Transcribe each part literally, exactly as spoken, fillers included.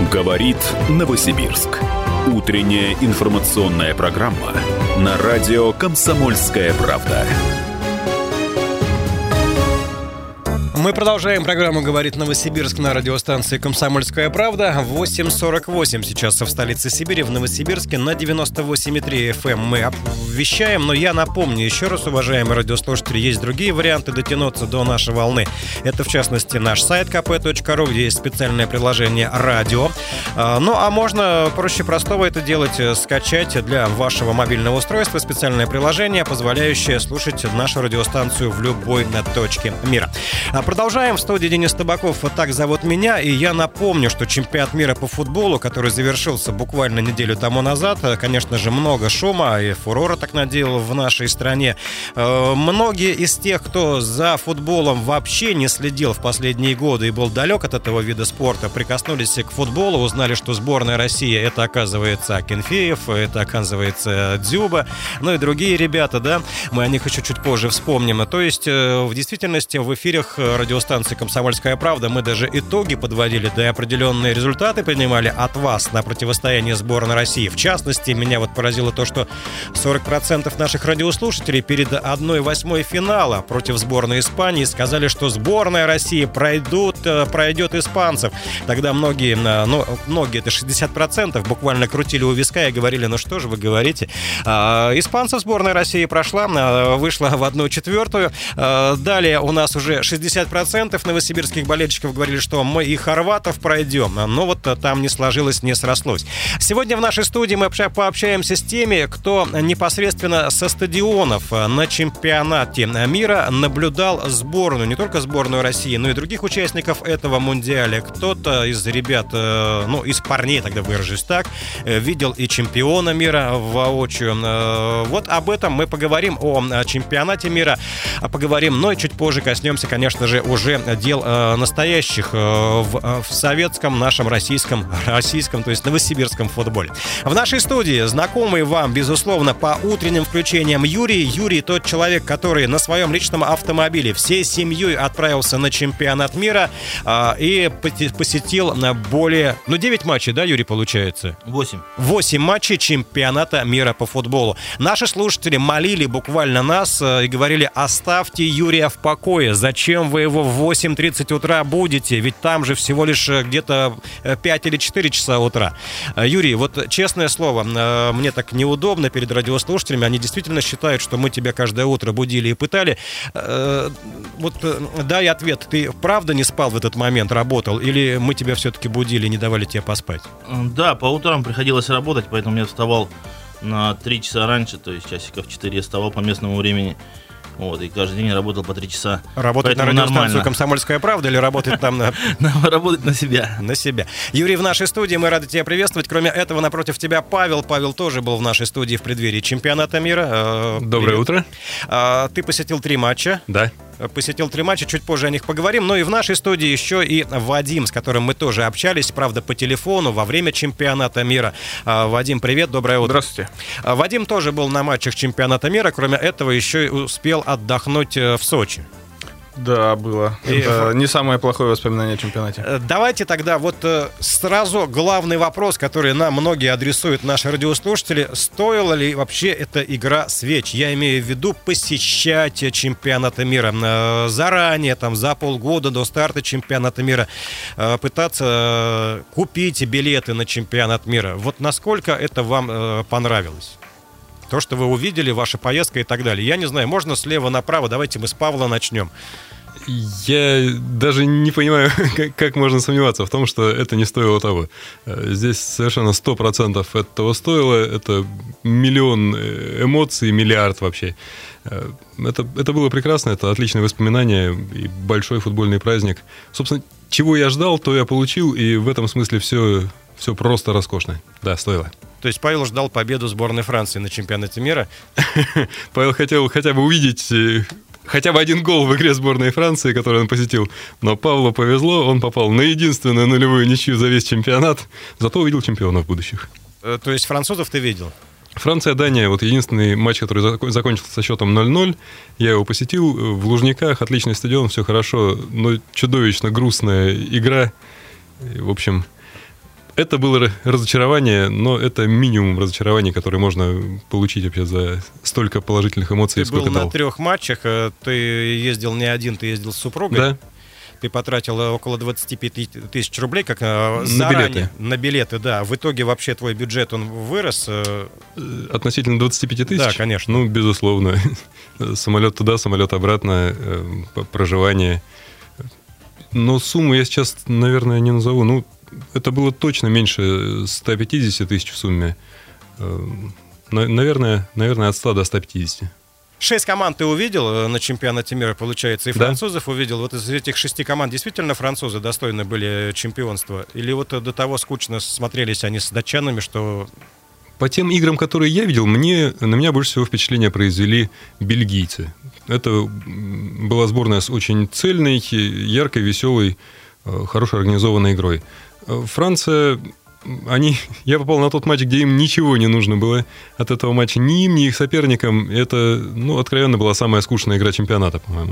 Говорит Новосибирск. Утренняя информационная программа на радио «Комсомольская правда». Мы продолжаем программу «Говорит Новосибирск» на радиостанции «Комсомольская правда». восемь сорок восемь сейчас в столице Сибири, в Новосибирске, на девяносто восемь и три эф эм мы вещаем. Но я напомню еще раз, уважаемые радиослушатели, есть другие варианты дотянуться до нашей волны. Это, в частности, наш сайт ка пэ точка ру, где есть специальное приложение «Радио». Ну, а можно проще простого это делать, скачать для вашего мобильного устройства специальное приложение, позволяющее слушать нашу радиостанцию в любой точке мира. Продолжаем. В студии Денис Табаков, вот так зовут меня. И я напомню, что чемпионат мира по футболу, который завершился буквально неделю тому назад, конечно же, много шума и фурора так наделал в нашей стране. Многие из тех, кто за футболом вообще не следил в последние годы и был далек от этого вида спорта, прикоснулись к футболу, узнали, что сборная России — это, оказывается, Акинфеев, это, оказывается, Дзюба, ну и другие ребята, да, мы о них еще чуть позже вспомним. То есть, в действительности, в эфирах радиостанции «Комсомольская правда» мы даже итоги подводили, да и определенные результаты принимали от вас на противостояние сборной России. В частности, меня вот поразило то, что сорок процентов наших радиослушателей перед одной восьмой финала против сборной Испании сказали, что сборная России пройдут, пройдет испанцев. Тогда многие, ну, многие, это шестьдесят процентов, буквально крутили у виска и говорили: ну что же вы говорите. Испанцев сборная России прошла, вышла в одну четвертую. Далее у нас уже шестьдесят процентов новосибирских болельщиков говорили, что мы и хорватов пройдем. Но вот там не сложилось, не срослось. Сегодня в нашей студии мы пообщаемся с теми, кто непосредственно со стадионов на чемпионате мира наблюдал сборную, не только сборную России, но и других участников этого мундиаля. Кто-то из ребят, ну, из парней, тогда выражусь так, видел и чемпиона мира воочию. Вот об этом мы поговорим, о чемпионате мира поговорим, но и чуть позже коснемся, конечно же, уже дел э, настоящих э, в, в советском, нашем российском, российском, то есть новосибирском футболе. В нашей студии знакомый вам, безусловно, по утренним включениям Юрий. Юрий — тот человек, который на своем личном автомобиле всей семьей отправился на чемпионат мира э, и посетил более, ну, девять матчей, да, Юрий, получается? восемь. восемь матчей чемпионата мира по футболу. Наши слушатели молили буквально нас э, и говорили: оставьте Юрия в покое. Зачем вы его в восемь тридцать утра будете? Ведь там же всего лишь где-то пять или четыре часа утра. Юрий, вот честное слово, мне так неудобно перед радиослушателями. Они действительно считают, что мы тебя каждое утро будили и пытали. Вот дай ответ. Ты правда не спал в этот момент, работал? Или мы тебя все-таки будили и не давали тебе поспать? Да, по утрам приходилось работать, поэтому я вставал на три часа раньше, то есть часиков четыре я вставал по местному времени. Вот, и каждый день работал по три часа. Работать на радиостанцию «Комсомольская правда» или работать там на... Работать на себя. На себя. Юрий в нашей студии, мы рады тебя приветствовать. Кроме этого, напротив тебя Павел. Павел тоже был в нашей студии в преддверии чемпионата мира. Доброе утро. Ты посетил три матча. Да. Посетил три матча, чуть позже о них поговорим. Но и в нашей студии еще и Вадим, с которым мы тоже общались, правда, по телефону во время чемпионата мира. Вадим, привет, доброе утро. Здравствуйте. Вадим тоже был на матчах чемпионата мира, кроме этого еще и успел отдохнуть в Сочи. Да, было. И... Это не самое плохое воспоминание о чемпионате. Давайте тогда вот сразу главный вопрос, который нам многие адресуют, наши радиослушатели. Стоила ли вообще эта игра свеч? Я имею в виду посещать чемпионаты мира заранее, там, за полгода до старта чемпионата мира, пытаться купить билеты на чемпионат мира. Вот насколько это вам понравилось? То, что вы увидели, ваша поездка и так далее. Я не знаю, можно слева направо. Давайте мы с Павла начнем. Я даже не понимаю, как, как можно сомневаться в том, что это не стоило того. Здесь совершенно сто процентов этого стоило. Это миллион эмоций, миллиард вообще. Это, это было прекрасно, это отличное воспоминание и большой футбольный праздник. Собственно, чего я ждал, то я получил, и в этом смысле все, все просто роскошно. Да, стоило. То есть Павел ждал победу сборной Франции на чемпионате мира? Павел хотел хотя бы увидеть хотя бы один гол в игре сборной Франции, которую он посетил. Но Павлу повезло, он попал на единственную нулевую ничью за весь чемпионат, зато увидел чемпионов будущих. То есть французов ты видел? Франция-Дания, вот единственный матч, который закончился со счетом ноль ноль. Я его посетил в Лужниках, отличный стадион, все хорошо, но чудовищно грустная игра. В общем, Это было разочарование, но это минимум разочарований, который можно получить вообще за столько положительных эмоций. Ты был дал. на трех матчах, ты ездил не один, ты ездил с супругой. Да. Ты потратил около двадцать пять тысяч рублей как на заранее, билеты. На билеты, да. В итоге вообще твой бюджет, он вырос? Относительно двадцать пять тысяч? Да, конечно. Ну, безусловно. Самолет туда, самолет обратно, проживание. Но сумму я сейчас, наверное, не назову. Ну, это было точно меньше ста пятидесяти тысяч в сумме. Наверное, наверное, от ста до ста пятидесяти. Шесть команд ты увидел на чемпионате мира, получается, и французов да. увидел. Вот из этих шести команд действительно французы достойны были чемпионства? Или вот до того скучно смотрелись они с датчанами, что... По тем играм, которые я видел, мне, на меня больше всего впечатление произвели бельгийцы. Это была сборная с очень цельной, яркой, веселой, хорошо организованной игрой. Франция, они, я попал на тот матч, где им ничего не нужно было от этого матча, ни им, ни их соперникам. Это, ну, откровенно, была самая скучная игра чемпионата, по-моему.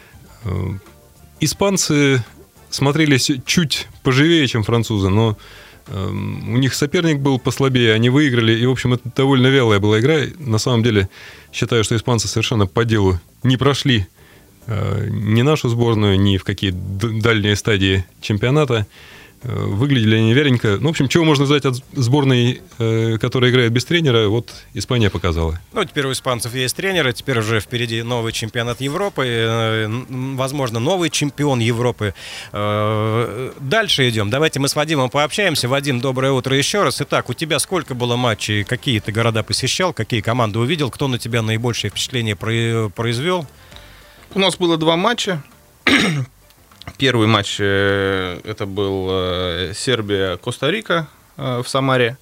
Испанцы смотрелись чуть поживее, чем французы, но у них соперник был послабее, они выиграли, и, в общем, это довольно вялая была игра. На самом деле, считаю, что испанцы совершенно по делу не прошли ни нашу сборную, ни в какие дальние стадии чемпионата. Выглядели они вяленько. Ну, в общем, чего можно ждать от сборной, которая играет без тренера, вот Испания показала. Ну, теперь у испанцев есть тренеры, теперь уже впереди новый чемпионат Европы, возможно, новый чемпион Европы. Дальше идем. Давайте мы с Вадимом пообщаемся. Вадим, доброе утро еще раз. Итак, у тебя сколько было матчей, какие ты города посещал, какие команды увидел, кто на тебя наибольшее впечатление произвел? У нас было два матча. Первый матч это был Сербия-Коста-Рика в Самаре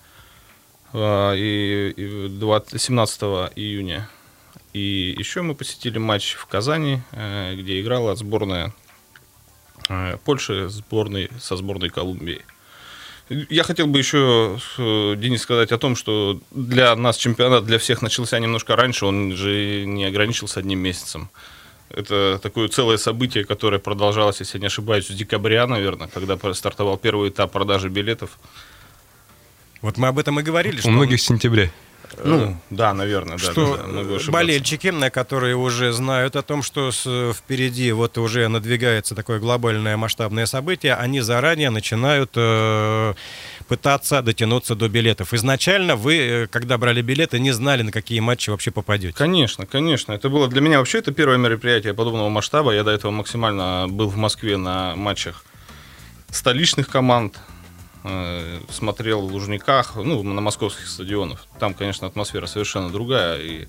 и семнадцатого июня. И еще мы посетили матч в Казани, где играла сборная Польши сборной, со сборной Колумбии. Я хотел бы еще, Денис, сказать о том, что для нас чемпионат, для всех начался немножко раньше, он же не ограничился одним месяцем. Это такое целое событие, которое продолжалось, если я не ошибаюсь, с декабря, наверное, когда стартовал первый этап продажи билетов. Вот мы об этом и говорили. У что многих с сентября. Ну, да, наверное, да. Что да, да, болельщики, которые уже знают о том, что с, впереди вот уже надвигается такое глобальное масштабное событие, они заранее начинают э, пытаться дотянуться до билетов. Изначально вы, когда брали билеты, не знали, на какие матчи вообще попадете. Конечно, конечно. Это было для меня вообще это первое мероприятие подобного масштаба. Я до этого максимально был в Москве на матчах столичных команд. Смотрел в Лужниках, ну, на московских стадионах. Там, конечно, атмосфера совершенно другая. И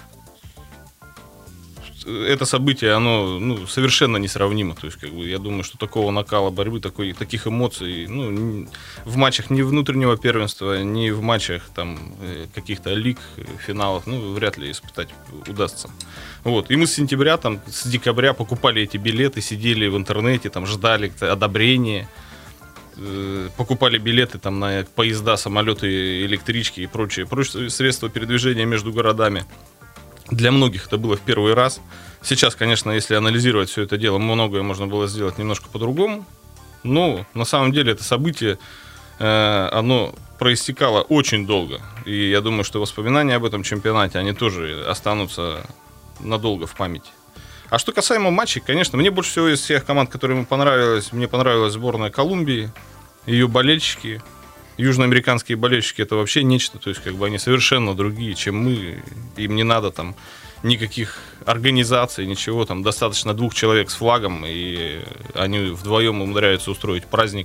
это событие, оно ну, совершенно несравнимо. То есть, как бы, я думаю, что такого накала борьбы, такой, таких эмоций, ну, в матчах ни внутреннего первенства, ни в матчах там, каких-то лиг, финалов, ну, вряд ли испытать удастся. Вот. И мы с сентября, там, с декабря покупали эти билеты, сидели в интернете, там, ждали одобрения. Покупали билеты там, на поезда, самолеты, электрички и прочие, прочие средства передвижения между городами. Для многих это было в первый раз. Сейчас, конечно, если анализировать все это дело, многое можно было сделать немножко по-другому. Но на самом деле это событие, э, оно проистекало очень долго. И я думаю, что воспоминания об этом чемпионате, они тоже останутся надолго в памяти. А что касаемо матчей, конечно, мне больше всего из всех команд, которые мне понравились, мне понравилась сборная Колумбии, ее болельщики, южноамериканские болельщики, это вообще нечто, то есть как бы они совершенно другие, чем мы, им не надо там никаких организаций, ничего, там достаточно двух человек с флагом, и они вдвоем умудряются устроить праздник.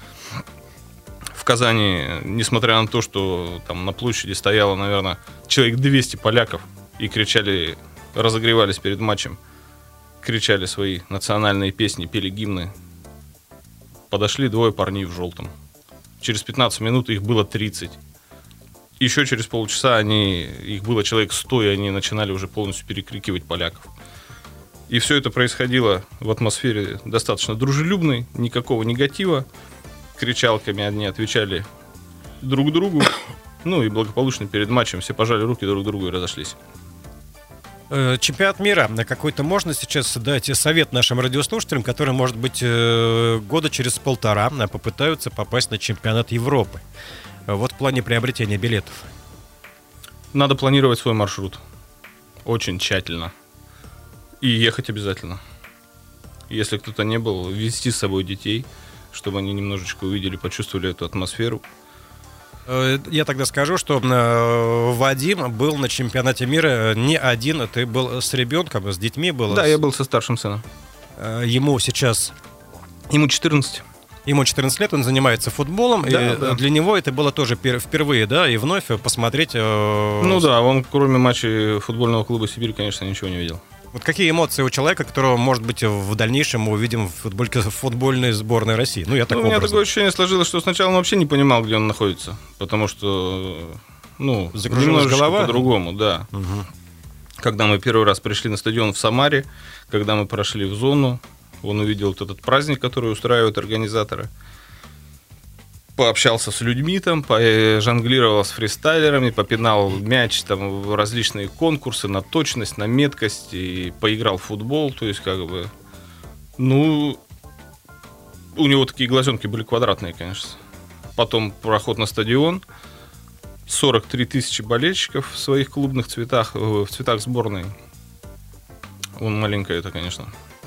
В Казани, несмотря на то, что там на площади стояло, наверное, человек двести поляков и кричали, разогревались перед матчем, кричали свои национальные песни, пели гимны. Подошли двое парней в желтом. Через пятнадцать минут их было тридцать. Еще через полчаса они, их было человек сто, и они начинали уже полностью перекрикивать поляков. И все это происходило в атмосфере достаточно дружелюбной, никакого негатива. Кричалками одни отвечали друг другу. Ну и благополучно перед матчем все пожали руки друг другу и разошлись. Чемпионат мира. Какой-то можно сейчас дать совет нашим радиослушателям, которые, может быть, года через полтора попытаются попасть на чемпионат Европы? Вот в плане приобретения билетов. Надо планировать свой маршрут. Очень тщательно. И ехать обязательно. Если кто-то не был, везти с собой детей, чтобы они немножечко увидели, почувствовали эту атмосферу. Я тогда скажу, что Вадим был на чемпионате мира не один, ты был с ребенком, с детьми был. Да, я был со старшим сыном. Ему сейчас... Ему четырнадцать. Ему четырнадцать лет, он занимается футболом, да, и да. Для него это было тоже впервые, да, и вновь посмотреть... Ну да, он кроме матчей футбольного клуба «Сибирь», конечно, ничего не видел. Вот какие эмоции у человека, которого, может быть, в дальнейшем мы увидим в футбольке, в футбольной сборной России? Ну, я так ну, у меня образно. такое ощущение сложилось, что сначала он вообще не понимал, где он находится. Потому что, ну, немножечко голова? По-другому, да. Угу. Когда мы первый раз пришли на стадион в Самаре, когда мы прошли в зону, он увидел вот этот праздник, который устраивают организаторы. Пообщался с людьми там, жонглировал с фристайлерами, попинал мяч там в различные конкурсы на точность, на меткость и поиграл в футбол, то есть как бы, ну, у него такие глазенки были квадратные, конечно. Потом проход на стадион, сорок три тысячи болельщиков в своих клубных цветах, в цветах сборной. Он маленько это, конечно.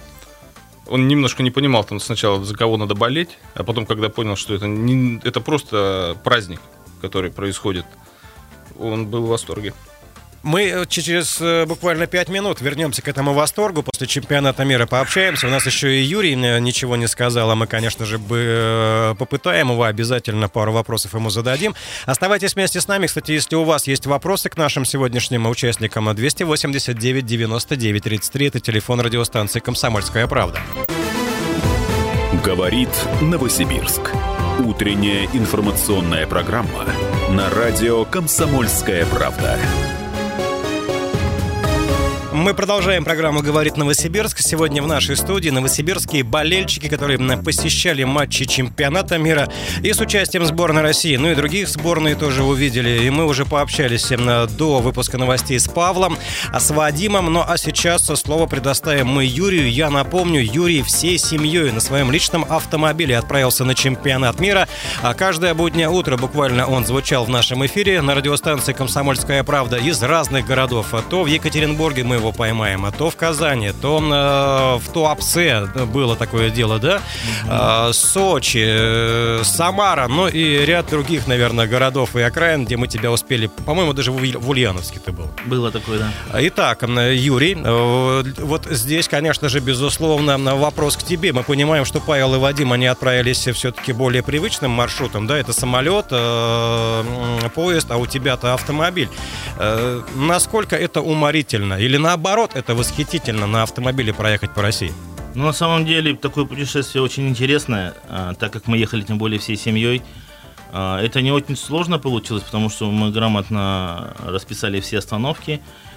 Он немножко не понимал там сначала, за кого надо болеть, а потом, когда понял, что это, не, это просто праздник, который происходит, он был в восторге. Мы через буквально пять минут вернемся к этому восторгу. После чемпионата мира пообщаемся. У нас еще и Юрий ничего не сказал, а мы, конечно же, попытаем его. Обязательно пару вопросов ему зададим. Оставайтесь вместе с нами. Кстати, если у вас есть вопросы к нашим сегодняшним участникам, двести восемьдесят девять девяносто девять тридцать три. Это телефон радиостанции «Комсомольская правда». Говорит Новосибирск. Утренняя информационная программа на радио «Комсомольская правда». Мы продолжаем программу «Говорит Новосибирск». Сегодня в нашей студии новосибирские болельщики, которые посещали матчи чемпионата мира и с участием сборной России. Ну и других сборной тоже увидели. И мы уже пообщались до выпуска новостей с Павлом, а с Вадимом. Ну а сейчас слово предоставим мы Юрию. Я напомню, Юрий всей семьей на своем личном автомобиле отправился на чемпионат мира. А каждое буднее утро буквально он звучал в нашем эфире на радиостанции «Комсомольская правда» из разных городов. А то в Екатеринбурге мы его поймаем, а то в Казани, то э, в Туапсе было такое дело, да? Mm-hmm. Э, Сочи, э, Самара, ну и ряд других, наверное, городов и окраин, где мы тебя успели, по-моему, даже в, в Ульяновске ты был. Было такое, да. Итак, Юрий, э, вот здесь, конечно же, безусловно, вопрос к тебе. Мы понимаем, что Павел и Вадим, они отправились все-таки более привычным маршрутом, да? Это самолет, э, поезд, а у тебя-то автомобиль. Э, насколько это уморительно? Или на наоборот, это восхитительно на автомобиле проехать по России? Ну, на самом деле, такое путешествие очень интересное, а, так как мы ехали, тем более, всей семьей. А, это не очень сложно получилось, потому что мы грамотно расписали все остановки.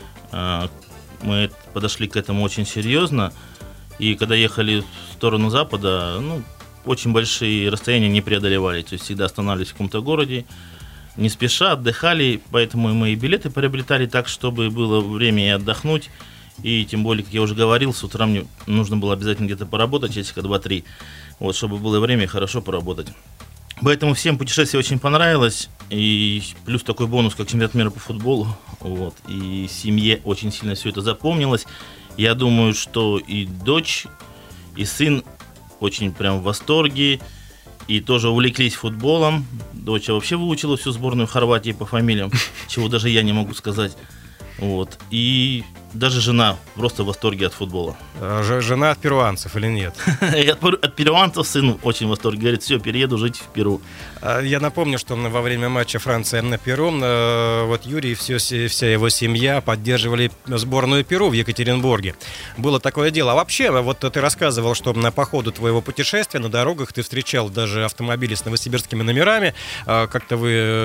А, мы подошли к этому очень серьезно. И когда ехали в сторону запада, ну, очень большие расстояния не преодолевали. То есть всегда останавливались в каком-то городе, не спеша, отдыхали, поэтому мы и билеты приобретали так, чтобы было время и отдохнуть. И тем более, как я уже говорил, с утра мне нужно было обязательно где-то поработать, часика два-три, вот, чтобы было время и хорошо поработать. Поэтому всем путешествие очень понравилось. И плюс такой бонус, как чемпионат мира по футболу. Вот, и семье очень сильно все это запомнилось. Я думаю, что и дочь, и сын очень прям в восторге. И тоже увлеклись футболом. Дочь вообще выучила всю сборную Хорватии по фамилиям, чего даже я не могу сказать. Вот. И даже жена просто в восторге от футбола. Ж- жена от перуанцев или нет? От, от перуанцев сын очень в восторге. Говорит, все, перееду жить в Перу. Я напомню, что во время матча Франция на Перу, вот Юрий и все, вся его семья поддерживали сборную Перу в Екатеринбурге. Было такое дело. А вообще, вот ты рассказывал, что по ходу твоего путешествия на дорогах ты встречал даже автомобили с новосибирскими номерами. Как-то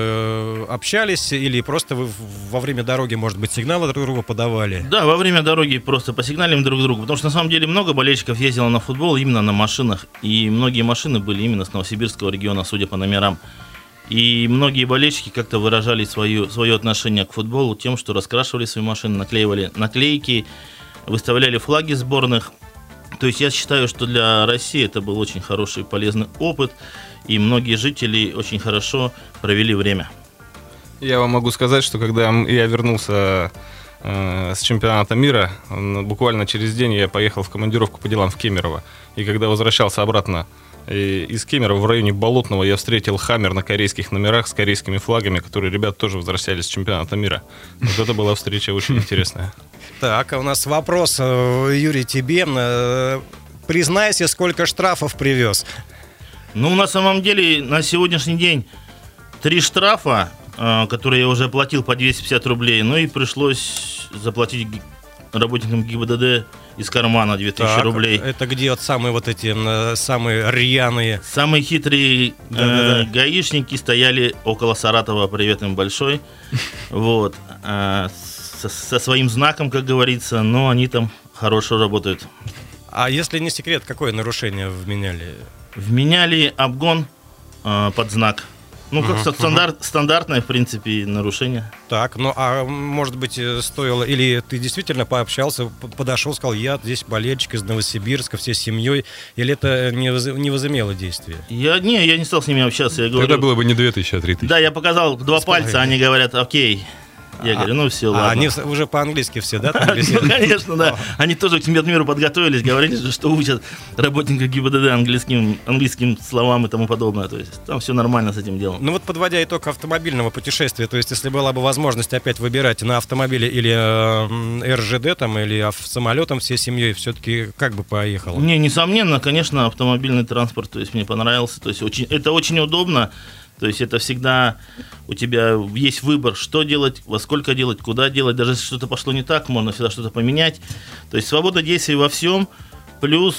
вы общались или просто вы во время дороги, может быть, сигналы друг другу подавали? Да, во время дороги просто посигналим друг другу, потому что на самом деле много болельщиков ездило на футбол именно на машинах, и многие машины были именно с новосибирского региона, судя по номерам. И многие болельщики как-то выражали свое, свое отношение к футболу тем, что раскрашивали свои машины, наклеивали наклейки, выставляли флаги сборных. То есть я считаю, что для России это был очень хороший и полезный опыт, и многие жители очень хорошо провели время. Я вам могу сказать, что когда я вернулся э, с чемпионата мира, буквально через день я поехал в командировку по делам в Кемерово. И когда возвращался обратно э, из Кемерово в районе Болотного, я встретил «Хаммер» на корейских номерах с корейскими флагами, которые ребята тоже возвращались с чемпионата мира. Вот это была встреча очень интересная. Так, а у нас вопрос, Юрий, тебе. Признайся, сколько штрафов привез? Ну, на самом деле, на сегодняшний день три штрафа, которые я уже оплатил по двести пятьдесят рублей, ну и пришлось заплатить работникам ГИБДД из кармана две тысячи так, рублей. Это где вот самые вот эти, самые рьяные? Самые хитрые э, гаишники стояли около Саратова, привет им большой, вот, э, со, со своим знаком, как говорится, но они там хорошо работают. А если не секрет, какое нарушение вменяли? Вменяли обгон э, под знак. Ну, как uh-huh, стандарт, uh-huh. стандартное, в принципе, нарушение. Так, ну, а может быть, стоило... Или ты действительно пообщался, подошел, сказал, я здесь болельщик из Новосибирска, всей семьей, или это не, воз, не возымело действия? Я, не, я не стал с ними общаться. Я говорю, тогда было бы не две тысячи, а три тысячи. Да, я показал два пальца, они говорят, окей. Я а, говорю, ну все, ладно. А они уже по-английски все, да? Ну, конечно, да. Они тоже к чемпионату мира подготовились, говорили, что учат работников ГИБДД английским, английским словам и тому подобное. То есть там все нормально с этим делом. Ну вот подводя итог автомобильного путешествия, то есть если была бы возможность опять выбирать на автомобиле или э, РЖД там, или самолетом всей семьей, все-таки как бы поехал? Не, несомненно, конечно, автомобильный транспорт, то есть мне понравился. То есть очень, это очень удобно. То есть это всегда у тебя есть выбор, что делать, во сколько делать, куда делать. Даже если что-то пошло не так, можно всегда что-то поменять. То есть свобода действий во всем. Плюс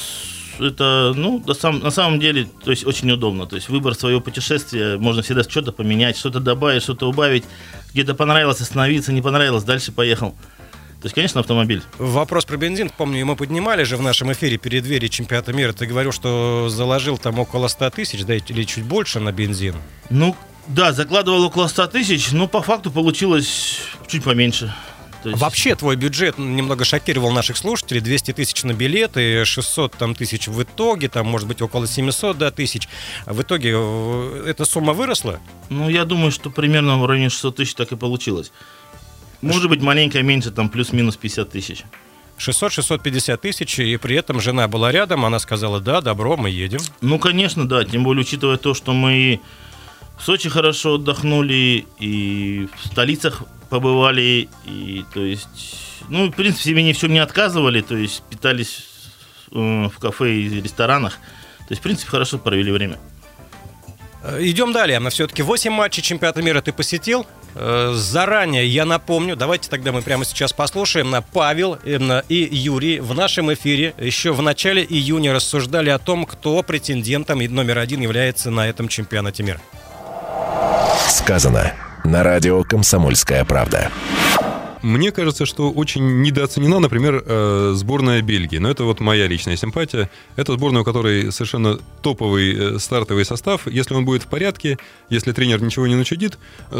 это, ну, на самом, на самом деле, то есть очень удобно. То есть выбор своего путешествия, можно всегда что-то поменять, что-то добавить, что-то убавить. Где-то понравилось остановиться, не понравилось, дальше поехал. То есть, конечно, автомобиль. Вопрос про бензин, помню, мы поднимали же в нашем эфире перед дверью чемпионата мира. Ты говорил, что заложил там около ста тысяч, да, или чуть больше на бензин. Ну, да, закладывал около ста тысяч, но по факту получилось чуть поменьше. То есть... Вообще твой бюджет немного шокировал наших слушателей. двести тысяч на билеты, шестьсот там, тысяч в итоге, там, может быть, около семьсот да, тысяч. В итоге эта сумма выросла? Ну, я думаю, что примерно в районе шестьсот тысяч так и получилось. Может быть, маленько меньше, там плюс-минус пятьдесят тысяч. шестьсот - шестьсот пятьдесят тысяч, и при этом жена была рядом, она сказала, да, добро, мы едем. Ну, конечно, да, тем более, учитывая то, что мы в Сочи хорошо отдохнули, и в столицах побывали, и, то есть, ну, в принципе, себе ни в чем не отказывали, то есть, питались э, в кафе и ресторанах, то есть, в принципе, хорошо провели время. Идем далее. Все-таки восемь матчей чемпионата мира ты посетил. Заранее я напомню, давайте тогда мы прямо сейчас послушаем. Павел и Юрий в нашем эфире еще в начале июня рассуждали о том, кто претендентом номер один является на этом чемпионате мира. Сказано на радио «Комсомольская правда». Мне кажется, что очень недооценена, например, сборная Бельгии. Но это вот моя личная симпатия. Это сборная, у которой совершенно топовый стартовый состав. Если он будет в порядке, если тренер ничего не начудит,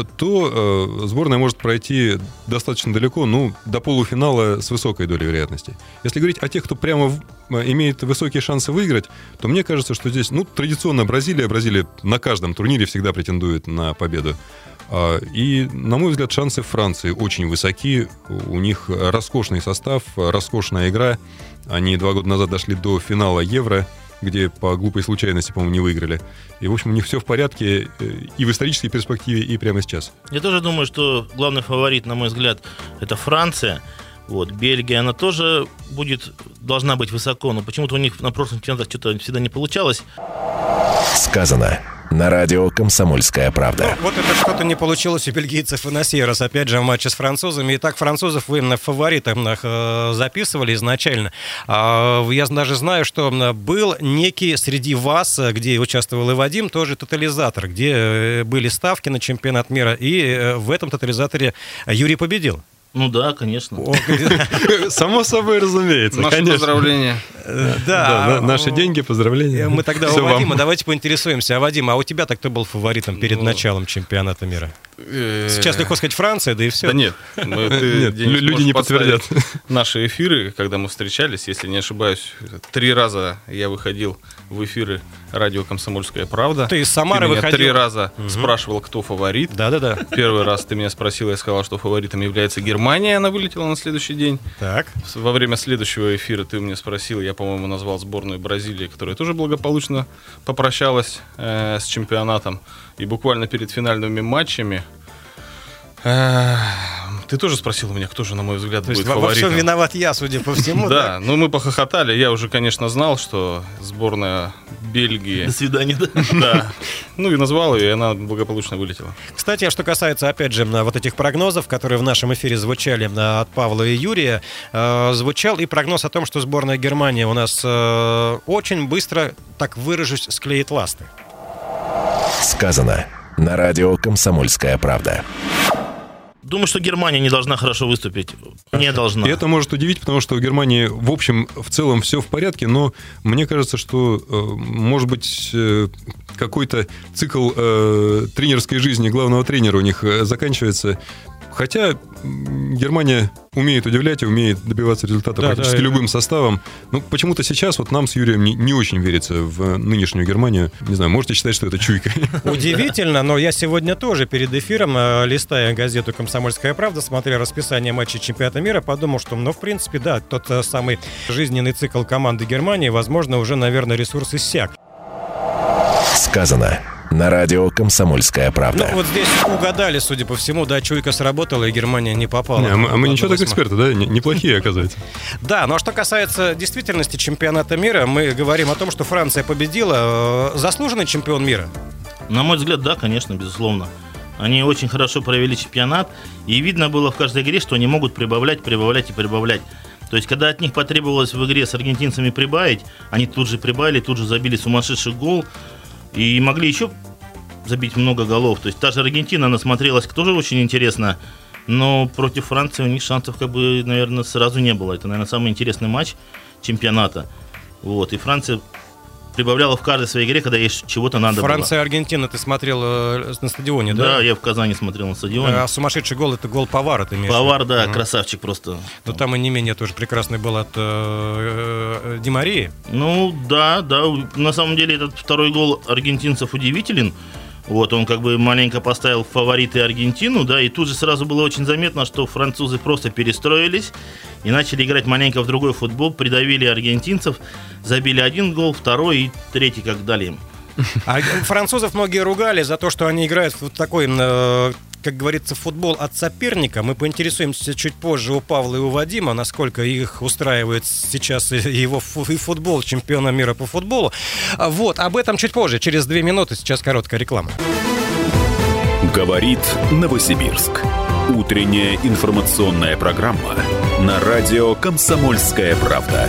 то сборная может пройти достаточно далеко, ну, до полуфинала с высокой долей вероятности. Если говорить о тех, кто прямо имеет высокие шансы выиграть, то мне кажется, что здесь, ну, традиционно Бразилия. Бразилия на каждом турнире всегда претендует на победу. И, на мой взгляд, шансы Франции очень высоки. У них роскошный состав, роскошная игра. Они два года назад дошли до финала Евро, где по глупой случайности, по-моему, не выиграли. И, в общем, у них все в порядке и в исторической перспективе, и прямо сейчас. Я тоже думаю, что главный фаворит, на мой взгляд, это Франция. Вот. Бельгия, она тоже будет, должна быть высоко, но почему-то у них на прошлых чемпионатах что-то всегда не получалось. Сказано на радио «Комсомольская правда». Ну, вот это что-то не получилось у бельгийцев и на сей раз, опять же, в матче с французами. Итак, французов вы на фаворитах записывали изначально. Я даже знаю, что был некий среди вас, где участвовал и Вадим, тоже тотализатор, где были ставки на чемпионат мира, и в этом тотализаторе Юрий победил. Ну да, конечно. Само собой, разумеется. Наши конечно. Поздравления. Да, Да, наши деньги, поздравления. Мы тогда Всё у вам. Вадима давайте поинтересуемся. А Вадим, а у тебя-то кто был фаворитом перед Ну, началом чемпионата мира? Э, Сейчас легко сказать Франция, да и все. Да нет, мы- ты, Нет, Денис, люди можешь не подставить подтвердят. наши эфиры, когда мы встречались, если не ошибаюсь, три раза я выходил в эфиры радио «Комсомольская правда». Ты из Самары Ты меня выходил. три раза спрашивал, кто фаворит. Да-да-да. Первый раз ты меня спросил, я сказал, что фаворитом является Германия, она вылетела на следующий день. Так. Во время следующего эфира ты меня спросил, я, по-моему, назвал сборную Бразилии, которая тоже благополучно попрощалась э, с чемпионатом. И буквально перед финальными матчами э, ты тоже спросил у меня, кто же, на мой взгляд, То есть будет во, во фаворитом. всем виноват я, судя по всему. Да, ну мы похохотали. Я уже, конечно, знал, что сборная Бельгии... До свидания, да? Да. Ну и назвал ее, и она благополучно вылетела. Кстати, что касается, опять же, вот этих прогнозов, которые в нашем эфире звучали от Павла и Юрия, э, звучал и прогноз о том, что сборная Германии у нас э, очень быстро, так выражусь, склеит ласты. Сказано на радио «Комсомольская правда». Думаю, что Германия не должна хорошо выступить. Не должна. И это может удивить, потому что у Германии, в общем, в целом все в порядке, но мне кажется, что, э, может быть, э, какой-то цикл э, тренерской жизни главного тренера у них э, заканчивается. Хотя м, Германия умеет удивлять и умеет добиваться результата Да, практически да, любым составом. Но почему-то сейчас вот нам с Юрием не, не очень верится в нынешнюю Германию. Не знаю, можете считать, что это чуйка. Удивительно, но я сегодня тоже перед эфиром, э, листая газету «Комсомольская правда», смотря расписание матчей чемпионата мира, подумал, что, ну, в принципе, да, тот э, самый жизненный цикл команды Германии, возможно, уже, наверное, ресурс иссяк. Сказано на радио «Комсомольская правда». Ну, вот здесь угадали, судя по всему, да, чуйка сработала, и Германия не попала. Не, а мы, а мы в ничего так одну восьмую. эксперты, да? Не- Неплохие, оказывается. Да, ну а что касается действительности чемпионата мира, мы говорим о том, что Франция победила. Э, Заслуженный чемпион мира. На мой взгляд, да, конечно, безусловно. Они очень хорошо провели чемпионат, и видно было в каждой игре, что они могут прибавлять, прибавлять и прибавлять. То есть, когда от них потребовалось в игре с аргентинцами прибавить, они тут же прибавили, тут же забили сумасшедший гол, и могли еще забить много голов. То есть, та же Аргентина, она смотрелась тоже очень интересно, но против Франции у них шансов, как бы, наверное, сразу не было. Это, наверное, самый интересный матч чемпионата. Вот, и Франция прибавляла в каждой своей игре, когда ей чего-то надо было. Франция и Аргентина ты смотрел э, на стадионе, да? Да, я в Казани смотрел на стадионе. А сумасшедший гол — это гол Павара, ты имеешь в виду? Павар, да, Мгм. красавчик просто. Но там и не менее тоже прекрасный был от э, э, Ди Марии. Ну, да, да. На самом деле, этот второй гол аргентинцев удивителен. Вот, он как бы маленько поставил в фавориты Аргентину, да, и тут же сразу было очень заметно, что французы просто перестроились и начали играть маленько в другой футбол, придавили аргентинцев, забили один гол, второй и третий как дали им. А французов многие ругали за то, что они играют в вот такой, э, как говорится, футбол от соперника. Мы поинтересуемся чуть позже у Павла и у Вадима, насколько их устраивает сейчас и его фу- и футбол чемпиона мира по футболу. А Вот, об этом чуть позже, через две минуты. Сейчас короткая реклама. Говорит Новосибирск. Утренняя информационная программа на радио «Комсомольская правда».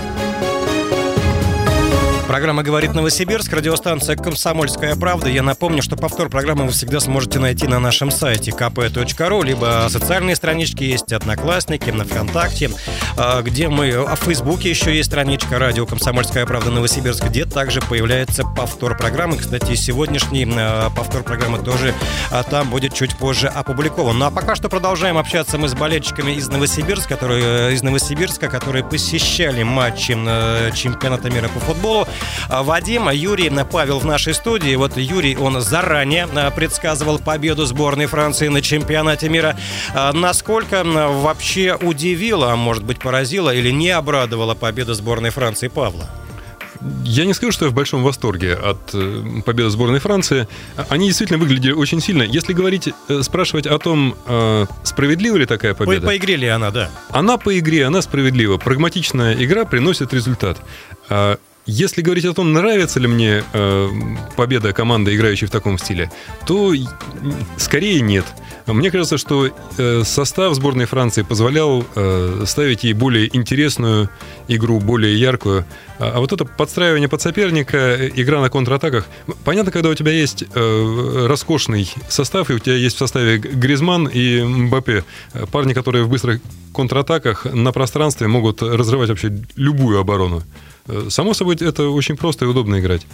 Программа «Говорит Новосибирск», радиостанция «Комсомольская правда». Я напомню, что повтор программы вы всегда сможете найти на нашем сайте ка пэ точка ру, либо социальные странички есть, Одноклассники, на ВКонтакте, где мы... А в Фейсбуке еще есть страничка «Радио Комсомольская правда Новосибирск», где также появляется повтор программы. Кстати, сегодняшний повтор программы тоже там будет чуть позже опубликован. Ну а пока что продолжаем общаться мы с болельщиками из Новосибирска, которые, из Новосибирска, которые посещали матчи чемпионата мира по футболу. Вадим, Юрий, Павел в нашей студии. Вот Юрий, он заранее предсказывал победу сборной Франции на чемпионате мира. Насколько вообще удивила, а может быть поразила или не обрадовала победа сборной Франции Павла? Я не скажу, что я в большом восторге от э, победы сборной Франции. Они действительно выглядели очень сильно. Если говорить, э, спрашивать о том, э, справедлива ли такая победа, По, по игре ли она, да? она по игре, она справедлива. Прагматичная игра приносит результат. А Если говорить о том, нравится ли мне э, победа команды, играющей в таком стиле, то скорее нет. Мне кажется, что э, состав сборной Франции позволял э, ставить ей более интересную игру, более яркую. А, а вот это подстраивание под соперника, игра на контратаках. Понятно, когда у тебя есть э, роскошный состав, и у тебя есть в составе Гризман и Мбаппе, парни, которые в быстрых контратаках на пространстве могут разрывать вообще любую оборону. Само собой, это очень просто и удобно играть.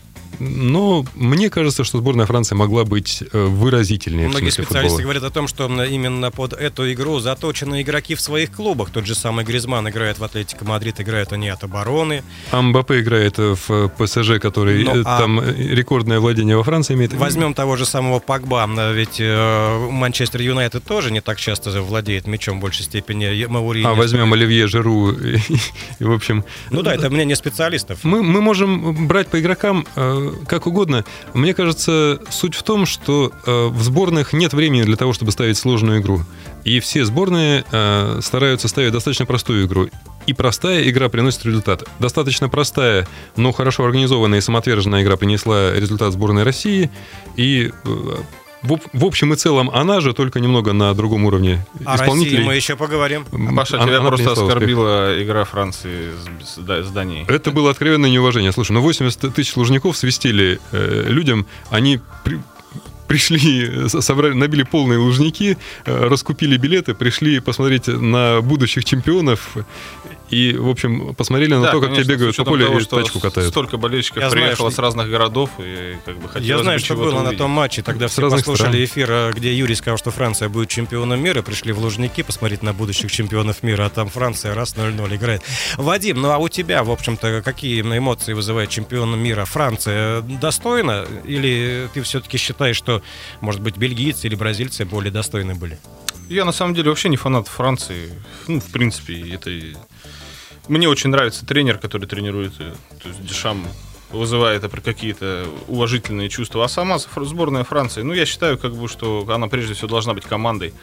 Но мне кажется, что сборная Франции могла быть выразительнее. Многие в смысле специалисты футбола. говорят о том, что именно под эту игру заточены игроки в своих клубах. Тот же самый Гризман играет в Атлетико Мадрид, играют они от обороны. А Мбаппе играет в ПСЖ, который Ну, а... там рекордное владение во Франции имеет. Возьмем того же самого Погба, ведь э, Манчестер Юнайтед тоже не так часто владеет мячом в большей степени. Мауриньо. А возьмем Оливье Жиру. И, и, в общем... Ну да, это мнение специалистов. Мы, мы можем брать по игрокам э, как угодно. Мне кажется, суть в том, что э, в сборных нет времени для того, чтобы ставить сложную игру. И все сборные э, стараются ставить достаточно простую игру. И простая игра приносит результат. Достаточно простая, но хорошо организованная и самоотверженная игра принесла результат сборной России. И э, в, в общем и целом она же, только немного на другом уровне о исполнителей. России мы еще поговорим. Паша, Она- тебя она просто принесла оскорбила успех. Игра Франции с, с, с Данией. Это было откровенное неуважение. Слушай, ну восемьдесят тысяч лужников свистели э, людям, они при, пришли, собрали, набили полные лужники, э, раскупили билеты, пришли посмотреть на будущих чемпионов и, в общем, посмотрели на Да, то, как конечно, те бегают с по учетом полю того, и что тачку катают. Столько болельщиков Я знаю, приехало что- с разных городов, и как бы хотелось Я знаю, бы что чего-то было на увидеть. том матче. Тогда С все разных послушали стран. эфир, где Юрий сказал, что Франция будет чемпионом мира. Пришли в Лужники посмотреть на будущих чемпионов мира, а там Франция раз ноль-ноль играет. Вадим, ну а у тебя, в общем-то, какие эмоции вызывает чемпион мира? Франция достойна? Или ты все-таки считаешь, что, может быть, бельгийцы или бразильцы более достойны были? Я, на самом деле, вообще не фанат Франции. Ну, в принципе, это... Мне очень нравится тренер, который тренирует. То есть Дешам вызывает какие-то уважительные чувства. А сама сборная Франции, ну, я считаю, как бы, что она прежде всего должна быть командой.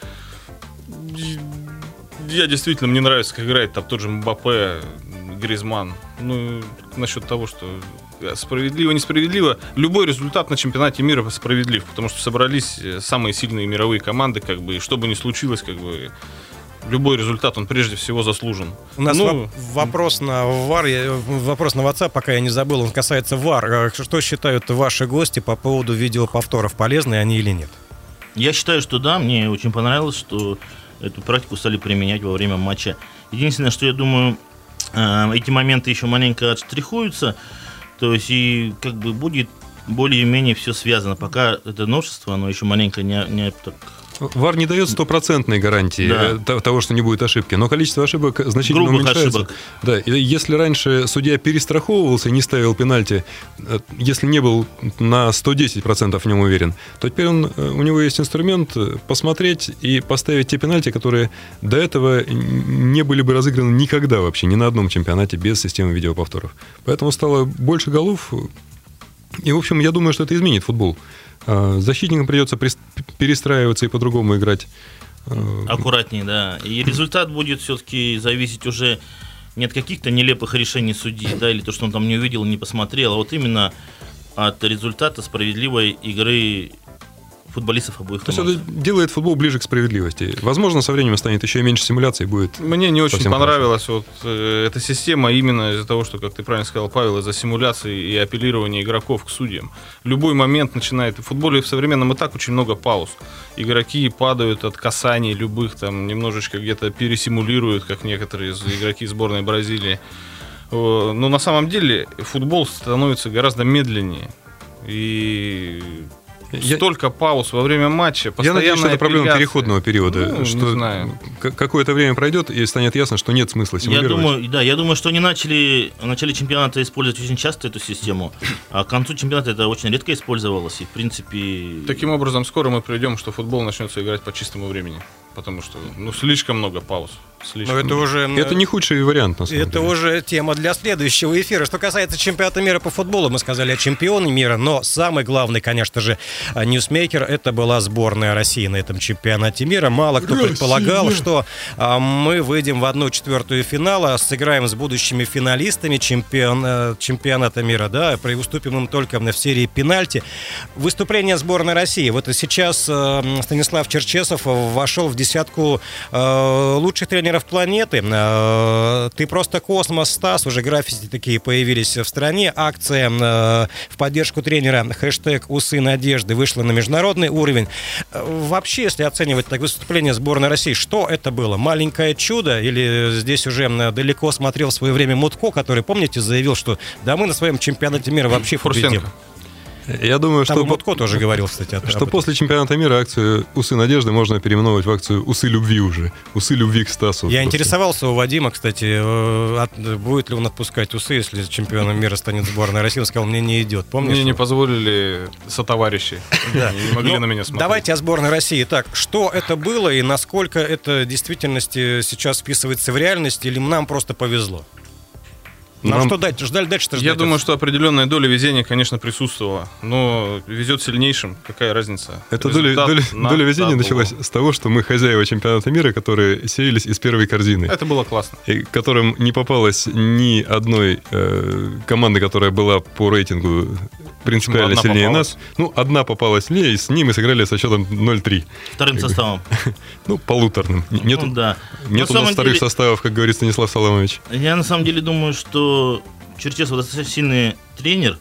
Я действительно, мне нравится, как играет там тот же Мбаппе, Гризман. Ну, насчет того, что справедливо, несправедливо, любой результат на чемпионате мира справедлив, потому что собрались самые сильные мировые команды, как бы, и что бы ни случилось, как бы, любой результат, он прежде всего заслужен. У нас Ну, воп- вопрос на ВАР, я- вопрос на WhatsApp, пока я не забыл, он касается ВАР. Что считают ваши гости по поводу видеоповторов? Полезны они или нет? Я считаю, что да, мне очень понравилось, что эту практику стали применять во время матча. Единственное, что я думаю, э, эти моменты еще маленько отштрихуются, то есть и как бы будет более-менее все связано. Пока это новшество, оно еще маленько не, не так... ВАР не дает стопроцентной гарантии Да. э, т- того, что не будет ошибки, но количество ошибок значительно Грубых уменьшается. ошибок. Да, и если раньше судья перестраховывался и не ставил пенальти, э, если не был на сто десять процентов в нем уверен, то теперь он, э, у него есть инструмент э, посмотреть и поставить те пенальти, которые до этого не были бы разыграны никогда вообще, ни на одном чемпионате без системы видеоповторов. Поэтому стало больше голов. И, в общем, я думаю, что это изменит футбол. Защитникам придется прис- перестраиваться и по-другому играть. Аккуратнее, да. И результат будет все-таки зависеть уже не от каких-то нелепых решений судьи, да, или то, что он там не увидел, не посмотрел, а вот именно от результата справедливой игры футболистов обоих То есть команд. это делает футбол ближе к справедливости. Возможно, со временем станет еще и меньше симуляций, будет. Мне не очень совсем понравилась вот э, эта система именно из-за того, что, как ты правильно сказал, Павел, из-за симуляции и апеллирования игроков к судьям. Любой момент начинает... В футболе в современном и так очень много пауз. Игроки падают от касаний любых, там, немножечко где-то пересимулируют, как некоторые из- игроки сборной Бразилии. Э, Но на самом деле футбол становится гораздо медленнее. И... Я- Столько пауз во время матча, Я надеюсь, что это проблема апелляция. переходного периода, Ну, что не знаю. к- какое-то время пройдет и станет ясно, что нет смысла Я симулировать. думаю, да, я думаю, что они начали в начале чемпионата использовать очень часто эту систему, а к концу чемпионата это очень редко использовалось. И, в принципе, Таким образом, скоро мы придем, что футбол начнется играть по чистому времени. потому что ну, слишком много пауз. Слишком... Но это уже... Это не худший вариант, на самом это деле. Это уже тема для следующего эфира. Что касается чемпионата мира по футболу, мы сказали о чемпионе мира, но самый главный, конечно же, ньюсмейкер, это была сборная России на этом чемпионате мира. Мало кто Россия. предполагал, что а, мы выйдем в одну четвертую финала, сыграем с будущими финалистами чемпион, чемпионата мира, да, и уступим им только в серии пенальти. Выступление сборной России. Вот сейчас а, Станислав Черчесов вошел в десятку а, лучших тренеров планеты. Ты просто космос, Стас. Уже граффити такие появились в стране. Акция в поддержку тренера хэштег «Усы надежды» вышла на международный уровень. Вообще, если оценивать так выступление сборной России, что это было? Маленькое чудо? Или здесь уже далеко смотрел в свое время Мутко, который, помните, заявил, что да мы на своем чемпионате мира вообще победим? Я думаю, Там что, Мутко тоже говорил, кстати, о, что после чемпионата мира акцию «Усы надежды» можно переименовать в акцию «Усы любви» уже. «Усы любви» к Стасу. Я просто интересовался у Вадима, кстати, будет ли он отпускать усы, если чемпионом мира станет сборная России. Он сказал, мне не идет. Помнишь? Мне не позволили сотоварищи. Да. Не могли ну, на меня смотреть. Давайте о сборной России. Так, что это было и насколько это в действительности сейчас вписывается в реальность, или нам просто повезло? Нам, Нам что дать? Ждали дальше что ждать? Я думаю, что определенная доля везения, конечно, присутствовала. Но везет сильнейшим. Какая разница? Эта доля, доля, доля везения началась с того, что мы хозяева чемпионата мира, которые сеялись из первой корзины. Это было классно. И которым не попалось ни одной э, команды, которая была по рейтингу принципиально одна сильнее попалась. нас. Ну, одна попалась ли, и с ней мы сыграли со счетом ноль три. Вторым составом. Ну, полуторным. Нету, ну, да. Нет у нас вторых деле, составов, как говорит Станислав Соломович. Я на самом деле думаю, что Черчесов достаточно сильный тренер,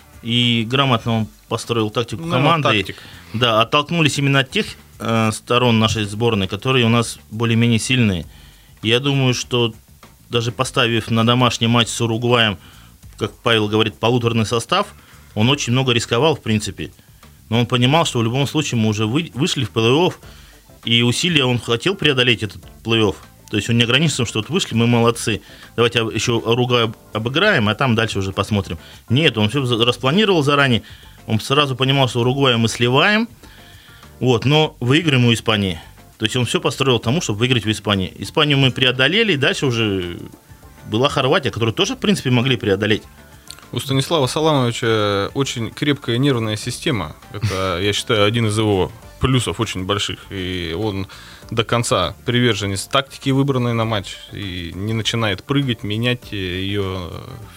и грамотно он построил тактику ну, команды. Тактик. Да, оттолкнулись именно от тех э, сторон нашей сборной, которые у нас более-менее сильные. Я думаю, что даже поставив на домашний матч с Уругваем, как Павел говорит, полуторный состав, он очень много рисковал, в принципе. Но он понимал, что в любом случае мы уже вы, вышли в плей-офф, и усилия он хотел преодолеть этот плей-офф. То есть он не ограничился, что вот вышли, мы молодцы. Давайте еще Уругвай обыграем, а там дальше уже посмотрим. Нет, он все распланировал заранее. Он сразу понимал, что Уругвая мы сливаем, вот, но выиграем у Испании. То есть он все построил к тому, чтобы выиграть в Испании. Испанию мы преодолели, и дальше уже была Хорватия, которую тоже, в принципе, могли преодолеть. У Станислава Соломовича очень крепкая нервная система. Это, я считаю, один из его плюсов очень больших. И он до конца приверженец тактики, выбранной на матч, и не начинает прыгать, менять ее.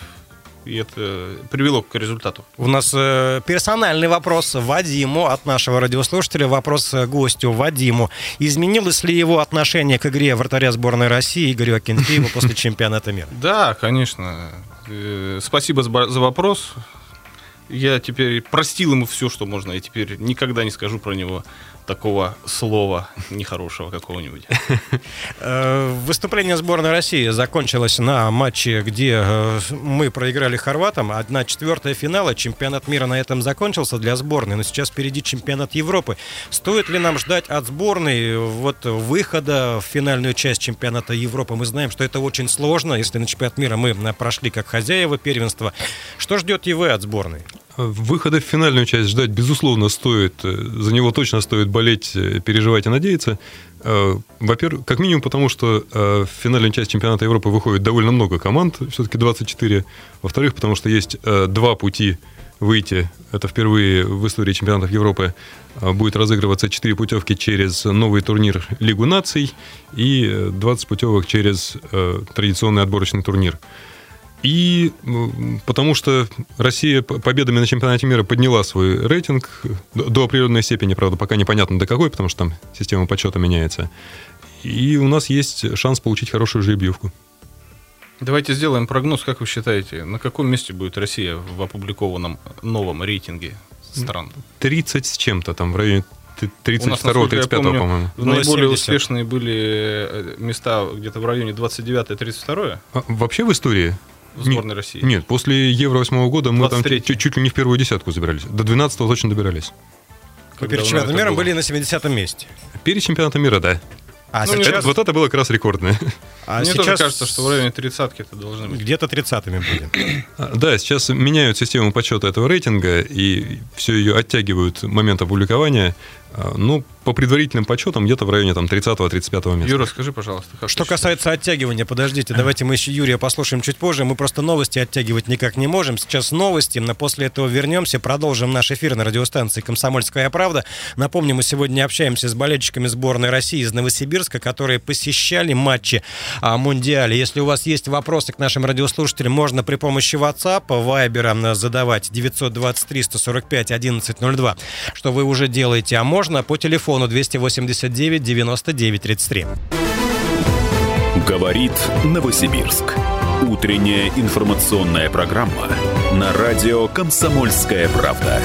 И это привело к результату. У нас э, персональный вопрос Вадиму от нашего радиослушателя. Вопрос гостю Вадиму. Изменилось ли его отношение к игре вратаря сборной России Игорю Акинфееву после чемпионата мира? Да, конечно. Спасибо за вопрос. Я теперь простил ему все, что можно. Я теперь никогда не скажу про него такого слова нехорошего какого-нибудь. Выступление сборной России закончилось на матче, где мы проиграли хорватам. одна четвертая финала. Чемпионат мира на этом закончился для сборной. Но сейчас впереди чемпионат Европы. Стоит ли нам ждать от сборной вот выхода в финальную часть чемпионата Европы? Мы знаем, что это очень сложно. Если на чемпионат мира мы прошли как хозяева первенства. Что ждет ЕВ от сборной? Выхода в финальную часть ждать, безусловно, стоит. За него точно стоит болеть, переживать и надеяться. Во-первых, как минимум потому, что в финальную часть чемпионата Европы выходит довольно много команд, все-таки двадцать четыре. Во-вторых, потому что есть два пути выйти. Это впервые в истории чемпионатов Европы будет разыгрываться четыре путевки через новый турнир Лигу наций и двадцать путевок через традиционный отборочный турнир. И потому что Россия победами на чемпионате мира подняла свой рейтинг до определенной степени, правда, пока непонятно до какой, потому что там система подсчета меняется. И у нас есть шанс получить хорошую жеребьевку. Давайте сделаем прогноз. Как вы считаете, на каком месте будет Россия в опубликованном новом рейтинге стран? тридцать с чем-то, там в районе тридцать второго тридцать пятого, по-моему. Наиболее семьдесят успешные были места где-то в районе двадцать девятое тридцать второе. А, вообще в истории? В сборной России. Нет, после Евро восьмого года мы там чуть, чуть ли не в первую десятку забирались. До двенадцатого точно добирались. Мы перед чемпионатом мира были на семидесятом месте. Перед чемпионатом мира, да. А ну, сейчас... это, вот это было как раз рекордное. А Мне сейчас... тоже кажется, что в районе тридцатки это должны быть. Где-то тридцатыми будем. Да, сейчас меняют систему подсчета этого рейтинга, и все ее оттягивают момент опубликования. Ну, по предварительным подсчетам где-то в районе там тридцатого-тридцать пятого места. Юра, скажи, пожалуйста. Как Что касается оттягивания, подождите, давайте мы еще Юрия послушаем чуть позже. Мы просто новости оттягивать никак не можем. Сейчас новости, но после этого вернемся, продолжим наш эфир на радиостанции «Комсомольская правда». Напомню, мы сегодня общаемся с болельщиками сборной России из Новосибирска, которые посещали матчи а, Мундиаля. Если у вас есть вопросы к нашим радиослушателям, можно при помощи WhatsApp, Viber задавать девятьсот двадцать три сто сорок пять одиннадцать ноль два, что вы уже делаете, а можно по телефону двести восемьдесят девять девяносто девять тридцать три. Говорит Новосибирск. Утренняя информационная программа на радио «Комсомольская правда».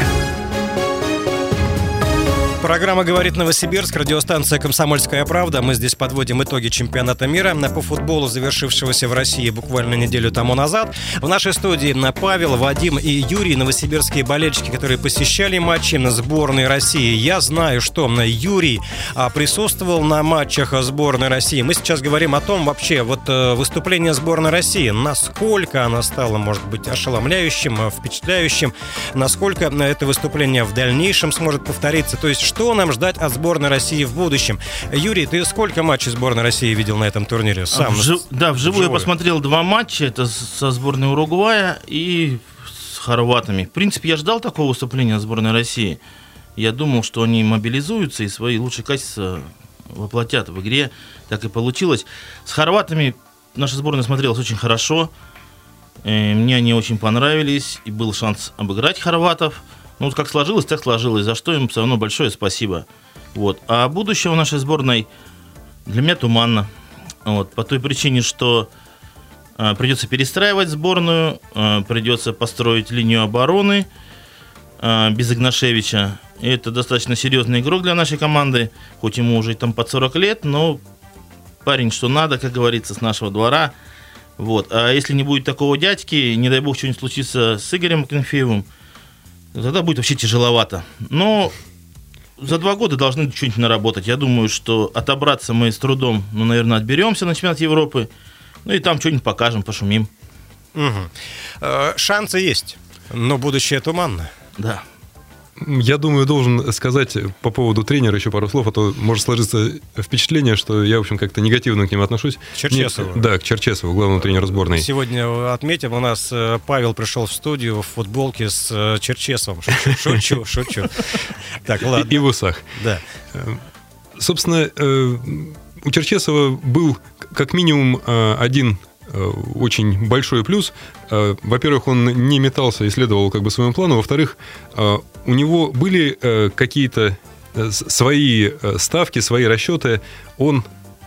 Программа «Говорит Новосибирск», радиостанция «Комсомольская правда». Мы здесь подводим итоги чемпионата мира по футболу, завершившегося в России буквально неделю тому назад. В нашей студии Павел, Вадим и Юрий, новосибирские болельщики, которые посещали матчи сборной России. Я знаю, что Юрий присутствовал на матчах сборной России. Мы сейчас говорим о том, вообще, вот выступление сборной России, насколько оно стало, может быть, ошеломляющим, впечатляющим, насколько это выступление в дальнейшем сможет повториться. То есть, что нам ждать от сборной России в будущем? Юрий, ты сколько матчей сборной России видел на этом турнире? Сам? Вжив... Да, вживую я посмотрел два матча. Это со сборной Уругвая и с хорватами. В принципе, я ждал такого выступления сборной России. Я думал, что они мобилизуются и свои лучшие качества воплотят в игре. Так и получилось. С хорватами наша сборная смотрелась очень хорошо. Мне они очень понравились. И был шанс обыграть хорватов. Ну, вот как сложилось, так сложилось, за что им все равно большое спасибо. Вот. А будущее у нашей сборной для меня туманно. Вот. По той причине, что э, придется перестраивать сборную, э, придется построить линию обороны э, без Игнашевича. И это достаточно серьезный игрок для нашей команды, хоть ему уже там под сорок лет, но парень что надо, как говорится, с нашего двора. Вот. А если не будет такого дядьки, не дай бог что-нибудь случится с Игорем Акинфеевым, тогда будет вообще тяжеловато. Но за два года должны что-нибудь наработать. Я думаю, что отобраться мы с трудом, ну, наверное, отберемся на чемпионат Европы. Ну и там что-нибудь покажем, пошумим. Угу. Шансы есть, но будущее туманно. Да. Я думаю, должен сказать по поводу тренера еще пару слов, а то может сложиться впечатление, что я, в общем, как-то негативно к нему отношусь. К Черчесову. Нет, да, к Черчесову, главному тренеру сборной. Сегодня отметим, у нас Павел пришел в студию в футболке с Черчесовым. Шучу, шучу. Так, ладно. И в усах. Да. Собственно, у Черчесова был как минимум один очень большой плюс. Во-первых, он не метался и следовал как бы своему плану. Во-вторых, у него были какие-то свои ставки, свои расчеты. Он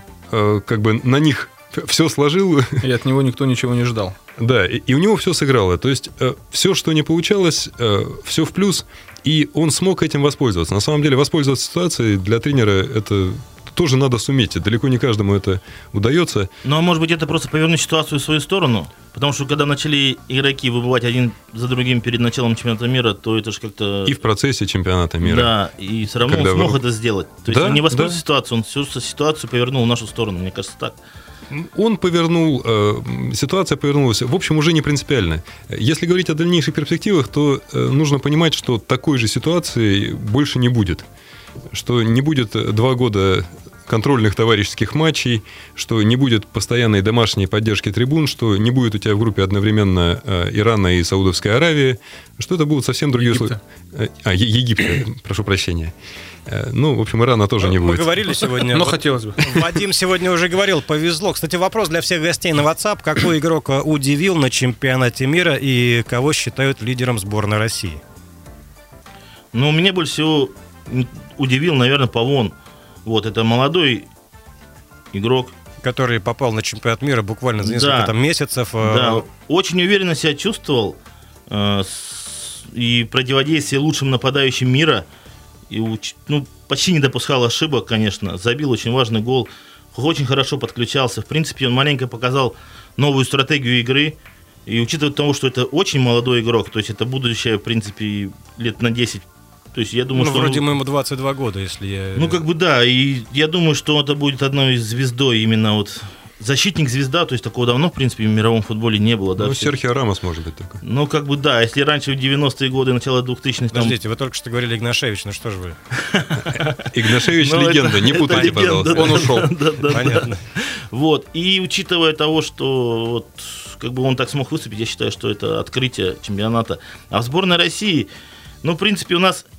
как бы на них все сложил. И от него никто ничего не ждал. Да, и, и у него все сыграло. То есть все, что не получалось, все в плюс. И он смог этим воспользоваться. На самом деле, воспользоваться ситуацией для тренера это тоже надо суметь. Далеко не каждому это удается. Ну, а может быть, это просто повернуть ситуацию в свою сторону? Потому что, когда начали игроки выбывать один за другим перед началом чемпионата мира, то это же как-то... И в процессе чемпионата мира. Да, и все равно когда он смог вы... это сделать. То есть да, он не воспользовался да. ситуацией, он всю ситуацию повернул в нашу сторону, мне кажется, так. Он повернул, э, ситуация повернулась, в общем, уже не принципиально. Если говорить о дальнейших перспективах, то э, нужно понимать, что такой же ситуации больше не будет. Что не будет два года контрольных товарищеских матчей, что не будет постоянной домашней поддержки трибун, что не будет у тебя в группе одновременно э, Ирана и Саудовская Аравия, что это будут совсем другие условия. А, е- Египта, прошу прощения. Ну, в общем, Ирана тоже мы, не будет. Мы говорили сегодня... Но хотелось бы. Вадим сегодня уже говорил, повезло. Кстати, вопрос для всех гостей на WhatsApp. Какой игрок удивил на чемпионате мира и кого считают лидером сборной России? Ну, меня больше всего удивил, наверное, Павон. Вот, это молодой игрок. Который попал на чемпионат мира буквально за несколько да. там, месяцев. Да, очень уверенно себя чувствовал. Э, с, и противодействие лучшим нападающим мира. И, ну, почти не допускал ошибок, конечно. Забил очень важный гол. Очень хорошо подключался. В принципе, он маленько показал новую стратегию игры. И учитывая то, что это очень молодой игрок, то есть это будущее, в принципе, лет на десять. То есть я думаю, ну, что вроде он... ему двадцать два года, если я... Ну, как бы да, и я думаю, что это будет одной звездой именно вот защитник-звезда, то есть такого давно, в принципе, в мировом футболе не было. Да, ну, все... Серхио Рамос может быть такой. Ну, как бы, да, если раньше в девяностые годы, начало двухтысячных... Подождите, там... вы только что говорили Игнашевич, ну что же вы? Игнашевич легенда, не путайте, пожалуйста. Он ушел. Понятно. Вот, и учитывая того, что вот, как бы он так смог выступить, я считаю, что это открытие чемпионата. А в сборной России, ну, в принципе, у нас...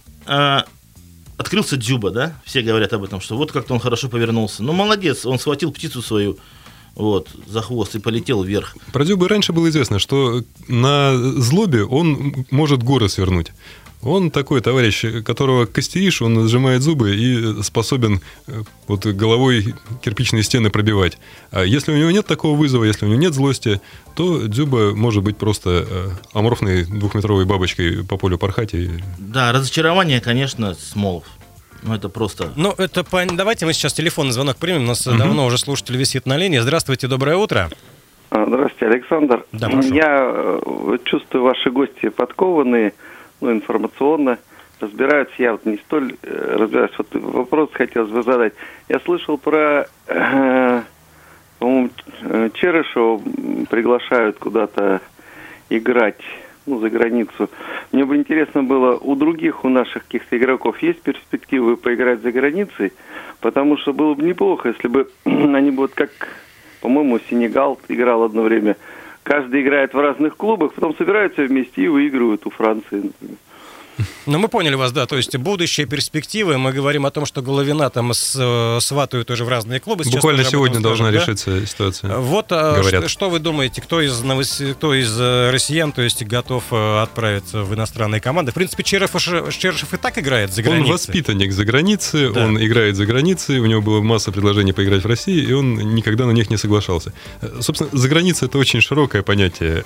Открылся Дзюба, да? Все говорят об этом, что вот как-то он хорошо повернулся. Ну, молодец, он схватил птицу свою вот, за хвост и полетел вверх. Про Дзюбу раньше было известно, что на злобе он может горы свернуть. Он такой товарищ, которого костеришь, он сжимает зубы и способен вот головой кирпичные стены пробивать. А если у него нет такого вызова, если у него нет злости, то Дзюба может быть просто аморфной двухметровой бабочкой по полю порхать. И... Да, разочарование, конечно, Смолов. Ну, это просто... Ну, это пон... Давайте мы сейчас телефонный звонок примем. У нас угу. давно уже слушатель висит на линии. Здравствуйте, доброе утро. Здравствуйте, Александр. Да, прошу. Я чувствую, ваши гости подкованные, ну, информационно разбираются. Я вот не столь э, разбираюсь. Вот вопрос хотелось бы задать. Я слышал про, э, по-моему, Черышева приглашают куда-то играть, ну, за границу. Мне бы интересно было, у других, у наших каких-то игроков есть перспективы поиграть за границей? Потому что было бы неплохо, если бы они бы вот как, по-моему, Сенегал играл одно время. Каждый играет в разных клубах, потом собираются вместе и выигрывают у Франции, например. Ну, мы поняли вас, да, то есть будущие перспективы, мы говорим о том, что Головина там с, сватают уже в разные клубы. Сейчас буквально сегодня скажем, должна да? решиться ситуация. Вот, что, что вы думаете, кто из, новос... кто из россиян, то есть, готов отправиться в иностранные команды? В принципе, Черышев, Черышев и так играет за границей. Он воспитанник за границей, да. Он играет за границей, у него была масса предложений поиграть в России, и он никогда на них не соглашался. Собственно, за границей это очень широкое понятие.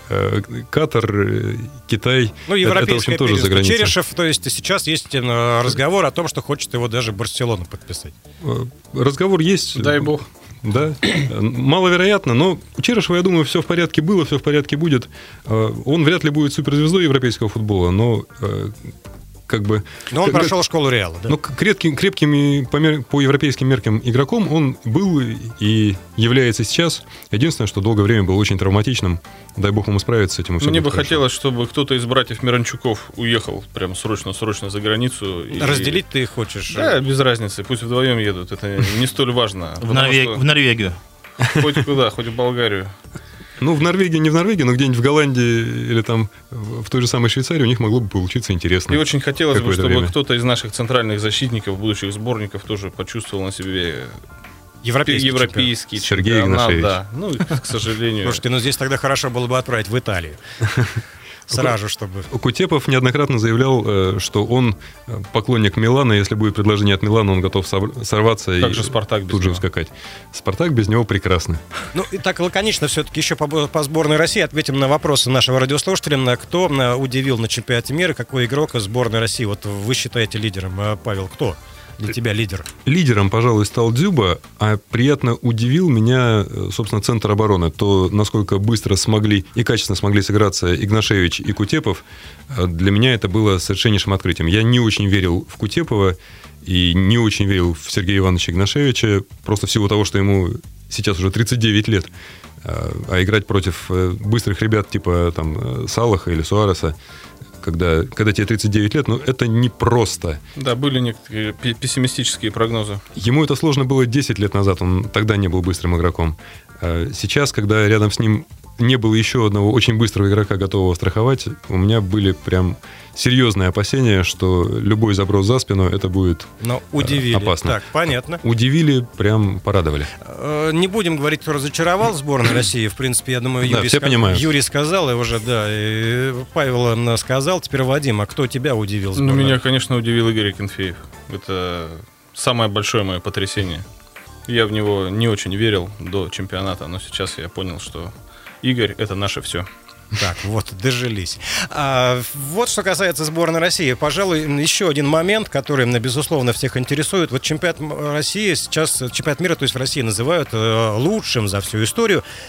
Катар, Китай, ну, это, это, в общем, тоже за границей. Черышев, то есть сейчас есть разговор о том, что хочет его даже Барселону подписать. Разговор есть. Дай бог. Да, маловероятно, но у Черышева, я думаю, все в порядке было, все в порядке будет. Он вряд ли будет суперзвездой европейского футбола, но как бы... Но он как, прошел школу Реала, да? Ну, крепким, крепким по, мер, по европейским меркам игроком он был и является сейчас. Единственное, что долгое время был очень травматичным. Дай бог ему справиться с этим. Мне бы хорошо. хотелось, чтобы кто-то из братьев Миранчуков уехал прям срочно-срочно за границу. И... Разделить ты хочешь? Да, без разницы. Пусть вдвоем едут. Это не столь важно. В, Норвег... что... в Норвегию. Хоть куда, хоть в Болгарию. Ну, в Норвегии, не в Норвегии, но где-нибудь в Голландии или там в той же самой Швейцарии у них могло бы получиться интересно. И очень хотелось бы, чтобы время. кто-то из наших центральных защитников, будущих сборников, тоже почувствовал на себе европейский, европейский Сергей Игнашевич. Да, ну, к сожалению. Слушайте, ну здесь тогда хорошо было бы отправить в Италию. Сразу, чтобы... Кутепов неоднократно заявлял, что он поклонник Милана. Если будет предложение от Милана, он готов сорваться как и же Спартак без тут же него? ускакать. Спартак без него прекрасно. Ну и так лаконично все-таки еще по, по сборной России ответим на вопросы нашего радиослушателя. Кто удивил на чемпионате мира, какой игрок сборной России? Вот вы считаете лидером, Павел, кто? Для тебя лидер? Лидером, пожалуй, стал Дзюба, а приятно удивил меня, собственно, центр обороны. То, насколько быстро смогли и качественно смогли сыграться Игнашевич и Кутепов, для меня это было совершеннейшим открытием. Я не очень верил в Кутепова и не очень верил в Сергея Ивановича Игнашевича, просто в силу того, что ему сейчас уже тридцать девять лет, а играть против быстрых ребят типа там Салаха или Суареса, Когда, когда тебе тридцать девять лет, ну, это непросто. Да, были некоторые пессимистические прогнозы. Ему это сложно было десять лет назад, он тогда не был быстрым игроком. Сейчас, когда рядом с ним не было еще одного очень быстрого игрока, готового страховать, у меня были прям серьезные опасения, что любой заброс за спину, это будет Но удивили. опасно. Так, понятно. Удивили, прям порадовали. Не будем говорить, кто разочаровал сборную России. В принципе, я думаю, Юрий, да, все ска... понимают. Юрий сказал, и уже, да, и Павел сказал. Теперь Вадим, а кто тебя удивил? Ну, меня, конечно, удивил Игорь Акинфеев. Это самое большое мое потрясение. Я в него не очень верил до чемпионата, но сейчас я понял, что Игорь — это наше все. Так, вот, дожились. А, вот что касается сборной России. Пожалуй, еще один момент, который, безусловно, всех интересует. Вот чемпионат России сейчас, чемпионат мира, то есть в России называют лучшим за всю историю.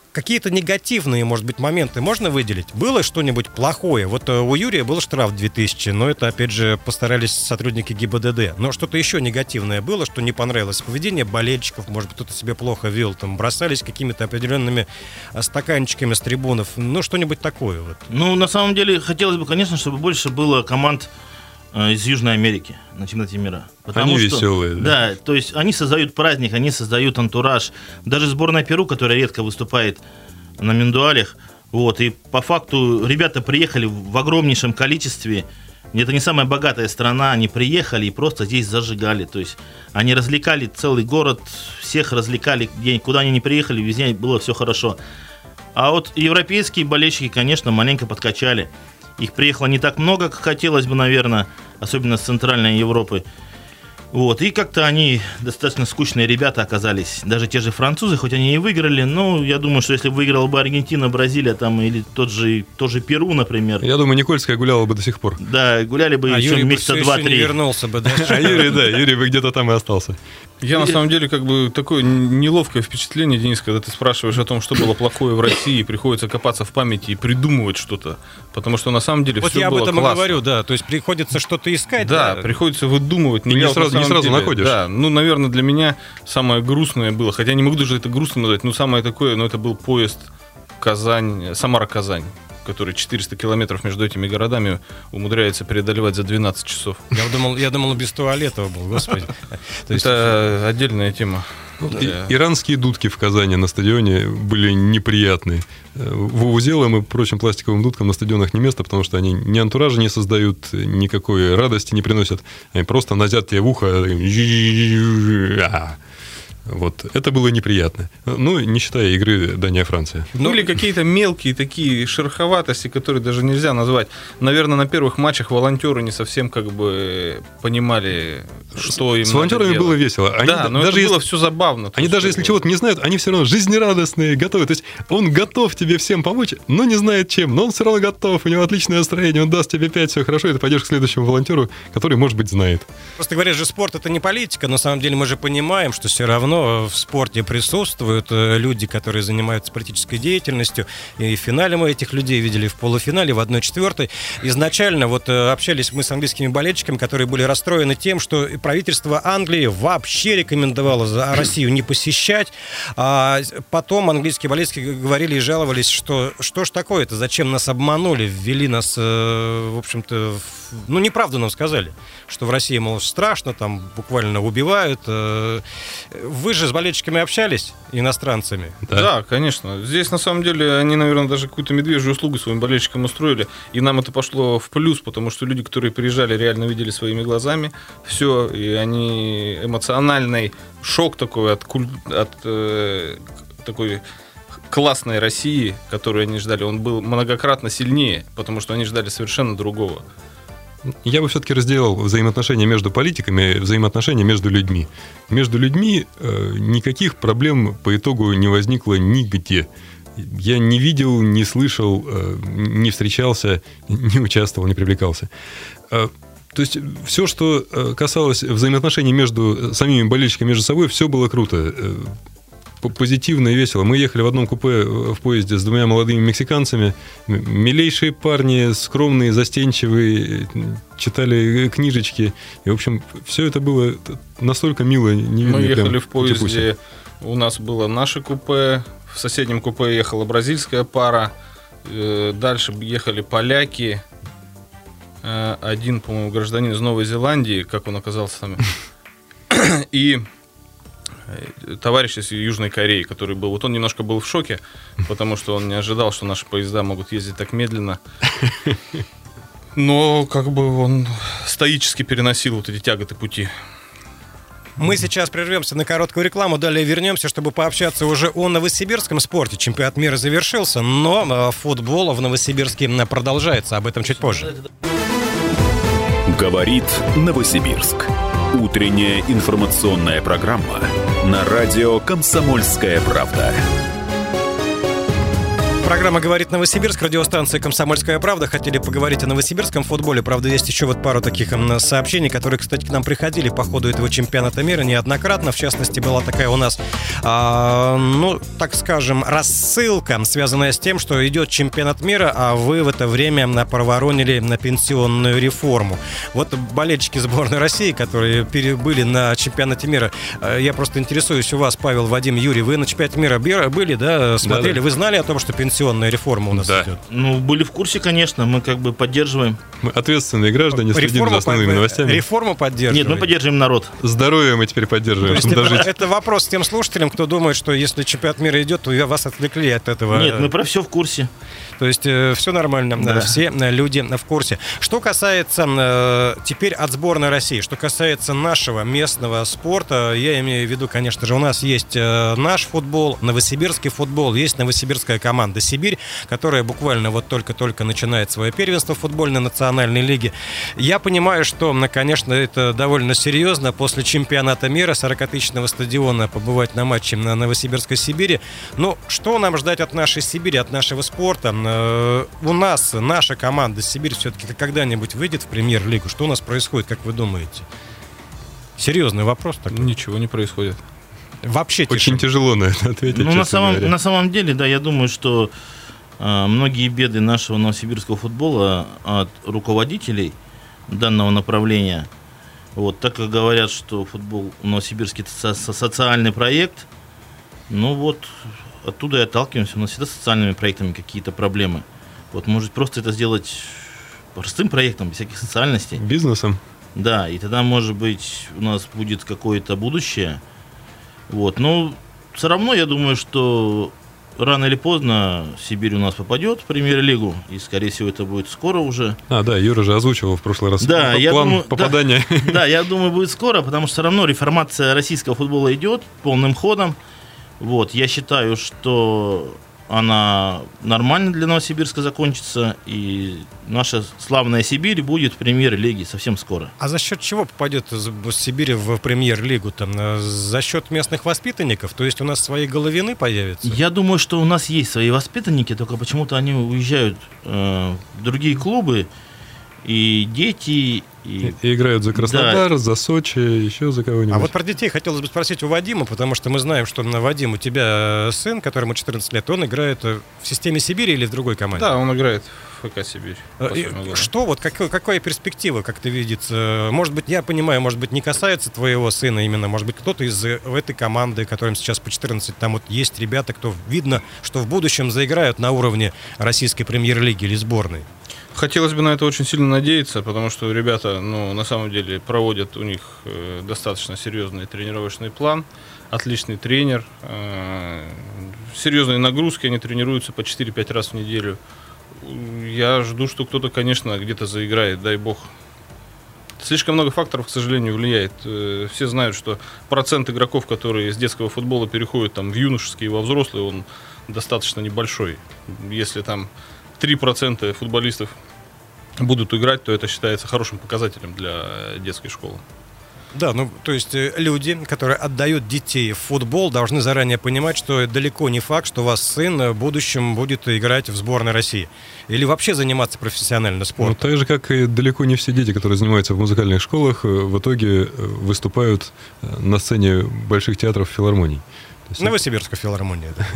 какие-то негативные, может быть, моменты можно выделить? Было что-нибудь плохое? Вот у Юрия был штраф две тысячи, но это, опять же, постарались сотрудники ГИБДД. Но что-то еще негативное было, что не понравилось? Поведение болельщиков, может быть, кто-то себя плохо вел, там, бросались какими-то определенными стаканчиками с трибунов, ну, что-нибудь такое вот. Ну, на самом деле, хотелось бы, конечно, чтобы больше было команд из Южной Америки на чемпионате мира. Потому они что, веселые. Да. да, то есть они создают праздник, они создают антураж. Даже сборная Перу, которая редко выступает на Мендуалях, вот, и по факту ребята приехали в огромнейшем количестве. Это не самая богатая страна, они приехали и просто здесь зажигали. То есть они развлекали целый город, всех развлекали, где, куда они не приехали, везде было все хорошо. А вот европейские болельщики, конечно, маленько подкачали. Их приехало не так много, как хотелось бы, наверное, особенно с Центральной Европы. Вот. И как-то они достаточно скучные ребята оказались. Даже те же французы, хоть они и выиграли, но я думаю, что если выиграла бы Аргентина, Бразилия там, или тот же, тот же Перу, например. Я думаю, Никольская гуляла бы до сих пор. Да, гуляли бы а еще Юрий месяца два-три. А Юрий бы все еще не вернулся бы, да? А Юрий, да, Юрий бы где-то там и остался. Я на самом деле как бы такое неловкое впечатление, Денис, когда ты спрашиваешь о том, что было плохое в России, приходится копаться в памяти и придумывать что-то, потому что на самом деле вот все было классно. Вот я об этом и говорю, да, то есть приходится что-то искать. Да, да. приходится выдумывать. И не я, сразу, не сразу деле, находишь. Да, ну, наверное, для меня самое грустное было, хотя не могу даже это грустно назвать, но самое такое, но это был поезд Казань, Самара-Казань, который четыреста километров между этими городами умудряется преодолевать за двенадцать часов. Я думал, я думал, без туалета был, господи. То есть это отдельная тема. И, иранские дудки в Казани на стадионе были неприятные. Вувузелам и прочим пластиковым дудкам на стадионах не место, потому что они ни антуража не создают, никакой радости не приносят. Они просто назят тебе в ухо. Вот. Это было неприятно. Ну, не считая игры Дания-Франция. Были какие-то мелкие такие шероховатости, которые даже нельзя назвать. Наверное, на первых матчах волонтеры не совсем как бы понимали, что им С волонтерами надо было весело. Они да, но даже это если, было все забавно. Они даже если чего-то не знают, они все равно жизнерадостные, готовы. То есть он готов тебе всем помочь, но не знает чем. Но он все равно готов, у него отличное настроение, он даст тебе пять, все хорошо, и ты пойдешь к следующему волонтеру, который, может быть, знает. Просто говорят же, спорт — это не политика, но на самом деле мы же понимаем, что все равно в спорте присутствуют люди, которые занимаются политической деятельностью. И в финале мы этих людей видели, в полуфинале, в одной четвертой. Изначально вот общались мы с английскими болельщиками, которые были расстроены тем, что правительство Англии вообще рекомендовало Россию не посещать. А потом английские болельщики говорили и жаловались, что что ж такое-то, зачем нас обманули, ввели нас, в общем-то, в... ну, неправду нам сказали, что в России, мол, страшно, там буквально убивают. Вы же с болельщиками общались, иностранцами? Да. да, конечно. Здесь, на самом деле, они, наверное, даже какую-то медвежью услугу своим болельщикам устроили, и нам это пошло в плюс, потому что люди, которые приезжали, реально видели своими глазами все, и они эмоциональный шок такой от, куль... от э, такой классной России, которую они ждали, он был многократно сильнее, потому что они ждали совершенно другого. Я бы все-таки разделил взаимоотношения между политиками и взаимоотношения между людьми. Между людьми э, никаких проблем по итогу не возникло нигде. Я не видел, не слышал, э, не встречался, не участвовал, не привлекался. Э, то есть все, что касалось взаимоотношений между самими болельщиками между собой, все было круто. Позитивно и весело. Мы ехали в одном купе в поезде с двумя молодыми мексиканцами. Милейшие парни, скромные, застенчивые, читали книжечки. И, в общем, все это было настолько мило, невидно. Мы ехали в поезде, у нас было наше купе, в соседнем купе ехала бразильская пара, дальше ехали поляки, один, по-моему, гражданин из Новой Зеландии, как он оказался с нами, и товарищ из Южной Кореи, который был, вот он немножко был в шоке, потому что он не ожидал, что наши поезда могут ездить так медленно. Но как бы он стоически переносил вот эти тяготы пути. Мы сейчас прервемся на короткую рекламу, далее вернемся, чтобы пообщаться уже о новосибирском спорте. Чемпионат мира завершился, но футбол в Новосибирске продолжается. Об этом чуть позже. Говорит Новосибирск. Утренняя информационная программа на радио «Комсомольская правда». Программа «Говорит Новосибирск», радиостанция «Комсомольская правда». Хотели поговорить о новосибирском футболе. Правда, есть еще вот пару таких сообщений, которые, кстати, к нам приходили по ходу этого чемпионата мира неоднократно. В частности, была такая у нас, а, ну, так скажем, рассылка, связанная с тем, что идет чемпионат мира, а вы в это время проворонили на пенсионную реформу. Вот болельщики сборной России, которые были на чемпионате мира, я просто интересуюсь у вас, Павел, Вадим, Юрий, вы на чемпионате мира были, да, смотрели? Да, да. Вы знали о том, что пенсионная реформа у нас да. идет? Ну, были в курсе, конечно, мы как бы поддерживаем. Мы ответственные граждане, следим реформу за основными под... новостями. Реформу поддерживаем? Нет, мы поддерживаем народ. Здоровье мы теперь поддерживаем. То есть это, это вопрос тем слушателям, кто думает, что если чемпионат мира идет, то вас отвлекли от этого. Нет, мы про все в курсе. То есть э, все нормально, да. Все люди в курсе. Что касается э, теперь от сборной России, что касается нашего местного спорта, я имею в виду, конечно же, у нас есть э, наш футбол, новосибирский футбол, есть новосибирская команда «Сибирь», которая буквально вот только-только начинает свое первенство в футбольной национальной лиге. Я понимаю, что, конечно, это довольно серьезно после чемпионата мира сорокатысячного стадиона побывать на матче на новосибирской «Сибири». Но что нам ждать от нашей Сибири, от нашего спорта? У нас, наша команда «Сибирь» все-таки когда-нибудь выйдет в премьер-лигу? Что у нас происходит, как вы думаете? Серьезный вопрос такой. Ничего не происходит. Вообще очень тяжело на это ответить. Ну, на самом, на самом деле, да, я думаю, что э, многие беды нашего новосибирского футбола от руководителей данного направления, вот, так как говорят, что футбол в Новосибирске это со- социальный проект, ну вот, оттуда и отталкиваемся. У нас всегда с социальными проектами какие-то проблемы. Вот, может, просто это сделать простым проектом, без всяких социальностей. Бизнесом. Да, и тогда, может быть, у нас будет какое-то будущее. Вот, но все равно, я думаю, что рано или поздно Сибирь у нас попадет в премьер-лигу, и, скорее всего, это будет скоро уже. А, да, Юра же озвучивал в прошлый раз да, план я думаю, попадания. Да, да, я думаю, будет скоро, потому что все равно реформация российского футбола идет полным ходом. Вот, я считаю, что она нормально для Новосибирска закончится, и наша славная Сибирь будет в премьер-лиге совсем скоро. А за счет чего попадет Сибирь в премьер-лигу? Там, за счет местных воспитанников? То есть у нас свои головины появятся? Я думаю, что у нас есть свои воспитанники, только почему-то они уезжают э, в другие клубы, и дети... И... и играют за Краснодар, да. За Сочи, еще за кого-нибудь. А вот про детей хотелось бы спросить у Вадима, потому что мы знаем, что, Вадим, у тебя сын, которому четырнадцать лет, он играет в системе Сибири или в другой команде? Да, он играет в ФК «Сибирь». Что, вот какой, какая перспектива, как ты видится? Может быть, я понимаю, может быть, не касается твоего сына именно, может быть, кто-то из этой команды, которым сейчас по четырнадцать, там вот есть ребята, кто видно, что в будущем заиграют на уровне российской премьер-лиги или сборной. Хотелось бы на это очень сильно надеяться, потому что ребята, ну, на самом деле проводят у них э, достаточно серьезный тренировочный план, отличный тренер, э, серьезные нагрузки, они тренируются по четыре-пять раз в неделю. Я жду, что кто-то, конечно, где-то заиграет, дай бог. Слишком много факторов, к сожалению, влияет. Э, все знают, что процент игроков, которые из детского футбола переходят там, в юношеский и во взрослый, он достаточно небольшой. Если там три процента футболистов будут играть, то это считается хорошим показателем для детской школы. Да, ну, то есть люди, которые отдают детей в футбол, должны заранее понимать, что далеко не факт, что у вас сын в будущем будет играть в сборной России. Или вообще заниматься профессионально спортом. Ну, так же, как и далеко не все дети, которые занимаются в музыкальных школах, в итоге выступают на сцене больших театров, филармоний. Новосибирская филармония, да?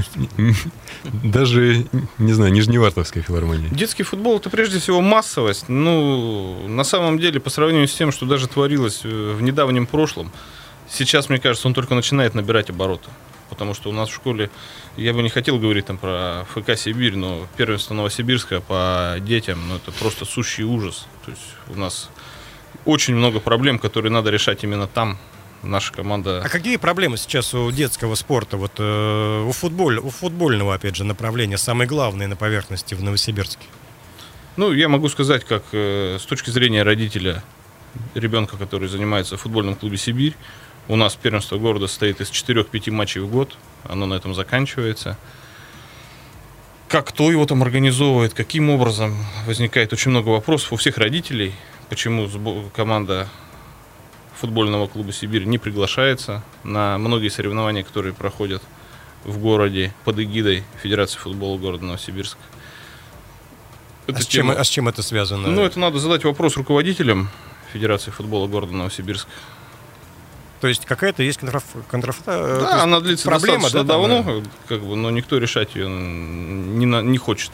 Даже, не знаю, Нижневартовская филармония. Детский футбол — это прежде всего массовость. Ну, на самом деле, по сравнению с тем, что даже творилось в недавнем прошлом, сейчас, мне кажется, он только начинает набирать обороты. Потому что у нас в школе, я бы не хотел говорить там про ФК «Сибирь», но первенство Новосибирска по детям, ну, это просто сущий ужас. То есть у нас очень много проблем, которые надо решать именно там. Наша команда... А какие проблемы сейчас у детского спорта, вот, э, у, футболь, у футбольного, опять же, направления, самые главные на поверхности в Новосибирске? Ну, я могу сказать, как э, с точки зрения родителя ребенка, который занимается в футбольном клубе «Сибирь», у нас первенство города состоит из четырех-пяти матчей в год, оно на этом заканчивается. Как кто его там организовывает, каким образом, возникает очень много вопросов у всех родителей, почему команда футбольного клуба «Сибирь» не приглашается на многие соревнования, которые проходят в городе под эгидой Федерации футбола города Новосибирск. А с, чем, а с чем это связано? Ну, это надо задать вопрос руководителям Федерации футбола города Новосибирск. То есть какая-то есть контраф... контраф... Да, она длится проблема, достаточно да, давно, там, как бы, но никто решать ее не, на... не хочет.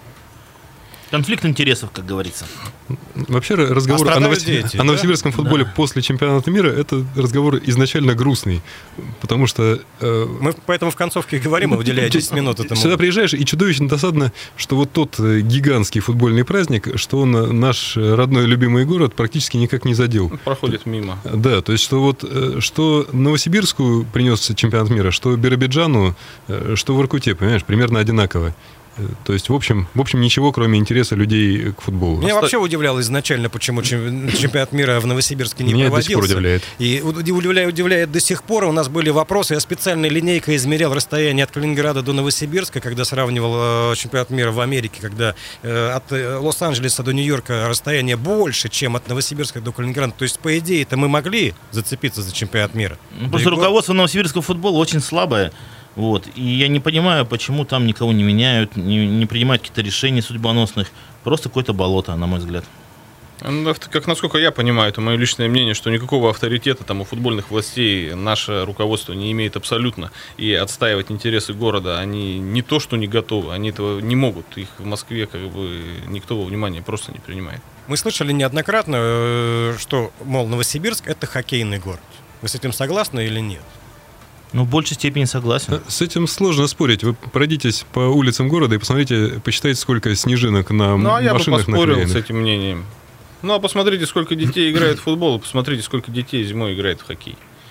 Конфликт интересов, как говорится. Вообще разговор а о, Новосиб... дети, о новосибирском да? футболе Да. после чемпионата мира — это разговор изначально грустный, потому что... Э... Мы поэтому в концовке и говорим, уделяя десять минут этому. Сюда приезжаешь, и чудовищно досадно, что вот тот гигантский футбольный праздник, что он наш родной любимый город практически никак не задел. Проходит мимо. Да, то есть что вот что Новосибирску принес чемпионат мира, что Биробиджану, что в Воркуте, понимаешь, примерно одинаково. То есть, в общем, в общем, ничего, кроме интереса людей к футболу. Меня вообще удивляло изначально, почему чемпионат мира в Новосибирске не Меня проводился. до сих пор удивляет. И удивляет, удивляет до сих пор. У нас были вопросы. Я специальной линейкой измерял расстояние от Калининграда до Новосибирска, когда сравнивал чемпионат мира в Америке, когда от Лос-Анджелеса до Нью-Йорка расстояние больше, чем от Новосибирска до Калининграда. То есть, по идее-то мы могли зацепиться за чемпионат мира. Ну, просто руководство новосибирского футбола очень слабое. Вот. И я не понимаю, почему там никого не меняют, не, не принимают какие-то решения судьбоносных. Просто какое-то болото, на мой взгляд. Ну, как насколько я понимаю, это мое личное мнение, что никакого авторитета там у футбольных властей наше руководство не имеет абсолютно. И отстаивать интересы города они не то, что не готовы, они этого не могут. Их в Москве как бы никто во внимание просто не принимает. Мы слышали неоднократно, что, мол, Новосибирск — это хоккейный город. Вы с этим согласны или нет? Ну, в большей степени согласен. С этим сложно спорить. Вы пройдитесь по улицам города и посмотрите, посчитайте, сколько снежинок на ну, а я машинах бы поспорил наклеенных. с этим мнением. Ну, а посмотрите, сколько детей играет в футбол, посмотрите, сколько детей зимой играет в хоккей.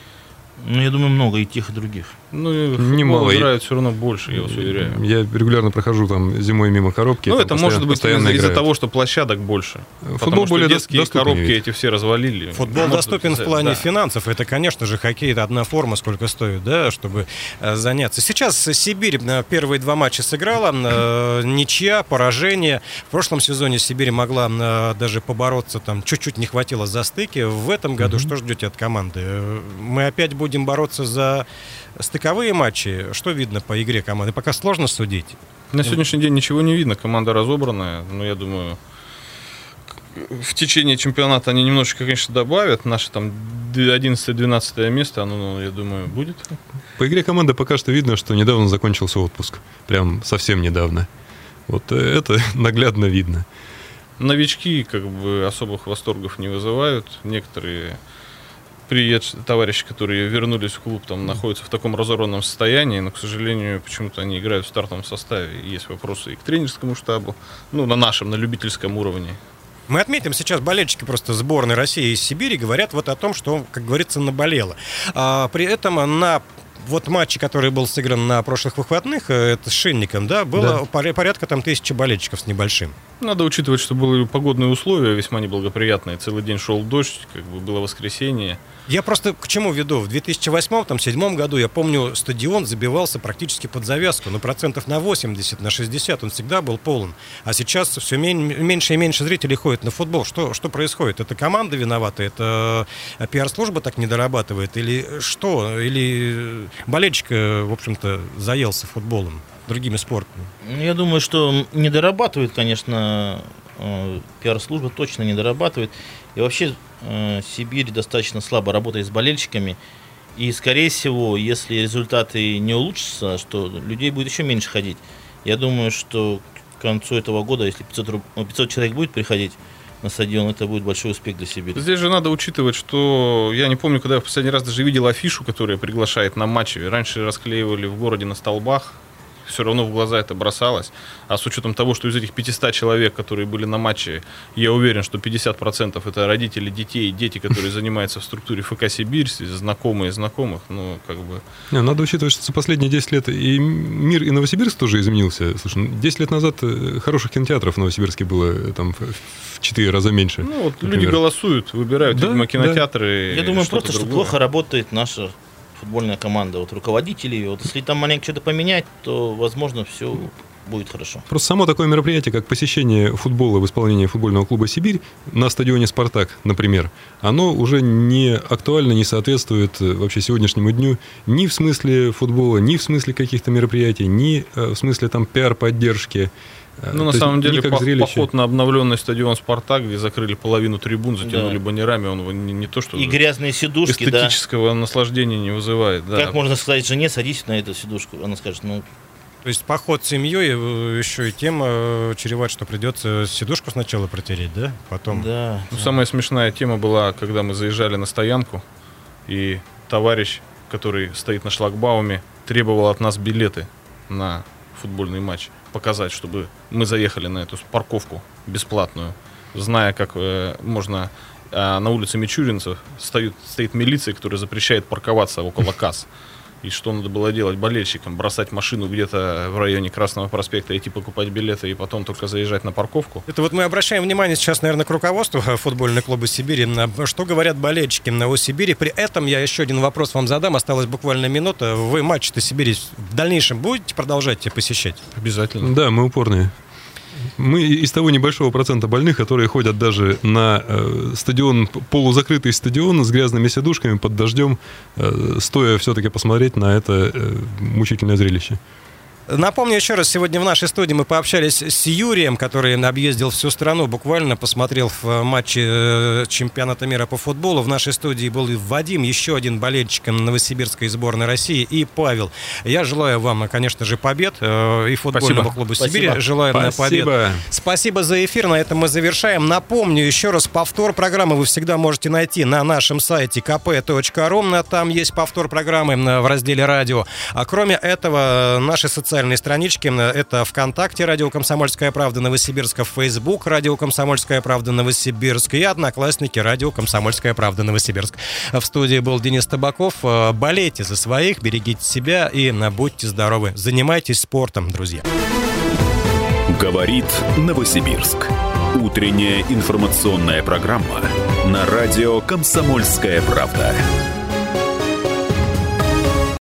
Ну, я думаю, много и тех, и других. Ну, и в футбол Немало. играют все равно больше, я вас уверяю. Я регулярно прохожу там зимой мимо коробки. Ну, там это постоянно- может быть постоянно из-за, из-за играют. того, что площадок больше. Футбол Потому что более детские доступный коробки ведь. эти все развалили. Футбол Может доступен быть, в плане да. финансов. Это, конечно же, хоккей — это одна форма, сколько стоит, да, чтобы э, заняться. Сейчас Сибирь э, первые два матча сыграла. Э, ничья, поражение. В прошлом сезоне Сибирь могла э, даже побороться, там чуть-чуть не хватило за стыки. В этом году что ждете от команды? Э, Мы опять будем бороться за стыковые матчи? Что видно по игре команды? Пока сложно судить. На сегодняшний день ничего не видно, команда разобранная, но я думаю, в течение чемпионата они немножечко, конечно, добавят. Наше там одиннадцатое-двенадцатое место, оно, ну, я думаю, будет. По игре команды пока что видно, что недавно закончился отпуск. Прям совсем недавно. Вот это наглядно видно. Новички как бы особых восторгов не вызывают. Некоторые приезжие товарищи, которые вернулись в клуб, там находятся в таком разорванном состоянии, но, к сожалению, почему-то они играют в стартовом составе. Есть вопросы и к тренерскому штабу, ну, на нашем, на любительском уровне. Мы отметим, сейчас болельщики просто сборной России из Сибири говорят вот о том, что, как говорится, наболело. А, при этом на вот матче, который был сыгран на прошлых выходных, это с Шинником, да, было да. порядка там тысячи болельщиков с небольшим. Надо учитывать, что были погодные условия весьма неблагоприятные. Целый день шел дождь, как бы было воскресенье. Я просто к чему веду? В две тысячи восьмом, там, две тысячи седьмом году, я помню, стадион забивался практически под завязку, ну, процентов на восемьдесят, на шестьдесят, он всегда был полон. А сейчас все меньше и меньше зрителей ходят на футбол. Что, что происходит? Это команда виновата? Это пиар-служба так не дорабатывает? Или что? Или болельщик, в общем-то, заелся футболом, другими спортами? Я думаю, что не дорабатывает, конечно, пиар-служба точно не дорабатывает. И вообще Сибирь достаточно слабо работает с болельщиками. И, скорее всего, если результаты не улучшатся, что людей будет еще меньше ходить. Я думаю, что к концу этого года, если пятьсот, пятьсот человек будет приходить на стадион, это будет большой успех для Сибири. Здесь же надо учитывать, что я не помню, когда я в последний раз даже видел афишу, которая приглашает на матчи. Раньше расклеивали в городе на столбах. Все равно в глаза это бросалось. А с учетом того, что из этих пятисот человек, которые были на матче, я уверен, что пятьдесят процентов это родители детей, дети, которые занимаются в структуре ФК «Сибирь», знакомые знакомых, ну, как бы... Не, надо учитывать, что за последние десять лет и мир, и Новосибирск тоже изменился. Слушай, десять лет назад хороших кинотеатров в Новосибирске было там в четыре раза меньше. Ну, вот например. люди голосуют, выбирают, да, видимо, кинотеатры. Я думаю, что-то просто, что другое. плохо работает наша футбольная команда, вот руководители. Вот если там маленько что-то поменять, то, возможно, все будет хорошо. Просто само такое мероприятие, как посещение футбола в исполнении футбольного клуба «Сибирь» на стадионе «Спартак», например, оно уже не актуально, не соответствует вообще сегодняшнему дню ни в смысле футбола, ни в смысле каких-то мероприятий, ни в смысле там пиар-поддержки. Ну, на То самом деле, по- зрелище. поход на обновленный стадион «Спартак», где закрыли половину трибун, затянули Да. баннерами, он не, не то, что И грязные сидушки, да. эстетического наслаждения не вызывает. Да. Как можно сказать жене, садись на эту сидушку? Она скажет, ну, То есть поход с семьей э, еще и тем э, чреват, что придется сидушку сначала протереть, да? Потом... да. Ну, самая смешная тема была, когда мы заезжали на стоянку, и товарищ, который стоит на шлагбауме, требовал от нас билеты на футбольный матч показать, чтобы мы заехали на эту парковку бесплатную, зная, как э, можно... А на улице Мичуринцев стоит, стоит милиция, которая запрещает парковаться около касс. И что надо было делать болельщикам? Бросать машину где-то в районе Красного проспекта, идти покупать билеты и потом только заезжать на парковку? Это вот мы обращаем внимание сейчас, наверное, к руководству футбольного клуба «Сибири». Что говорят болельщики на «Сибири»? При этом я еще один вопрос вам задам. Осталась буквально минута. Вы матч-то «Сибири» в дальнейшем будете продолжать посещать? Обязательно. Да, мы упорные. Мы из того небольшого процента больных, которые ходят даже на э, стадион, полузакрытый стадион с грязными сидушками под дождем, э, стоя все-таки посмотреть на это э, мучительное зрелище. Напомню еще раз, сегодня в нашей студии мы пообщались с Юрием, который объездил всю страну, буквально посмотрел в матче чемпионата мира по футболу. В нашей студии был и Вадим, еще один болельщик новосибирской сборной России, и Павел. Я желаю вам, конечно же, побед и футбольному Спасибо. клубу Спасибо. «Сибирь». Желаю Спасибо. побед. Спасибо за эфир. На этом мы завершаем. Напомню еще раз, повтор программы вы всегда можете найти на нашем сайте ка пэ точка ру. Там есть повтор программы в разделе «Радио». А кроме этого, наши социальные странички — это ВКонтакте «Радио Комсомольская правда» Новосибирск, Фейсбук «Радио Комсомольская правда» Новосибирск и Одноклассники «Радио Комсомольская правда» Новосибирск. В студии был Денис Табаков. Болейте за своих, берегите себя и будьте здоровы. Занимайтесь спортом, друзья. Говорит Новосибирск. Утренняя информационная программа на радио «Комсомольская правда».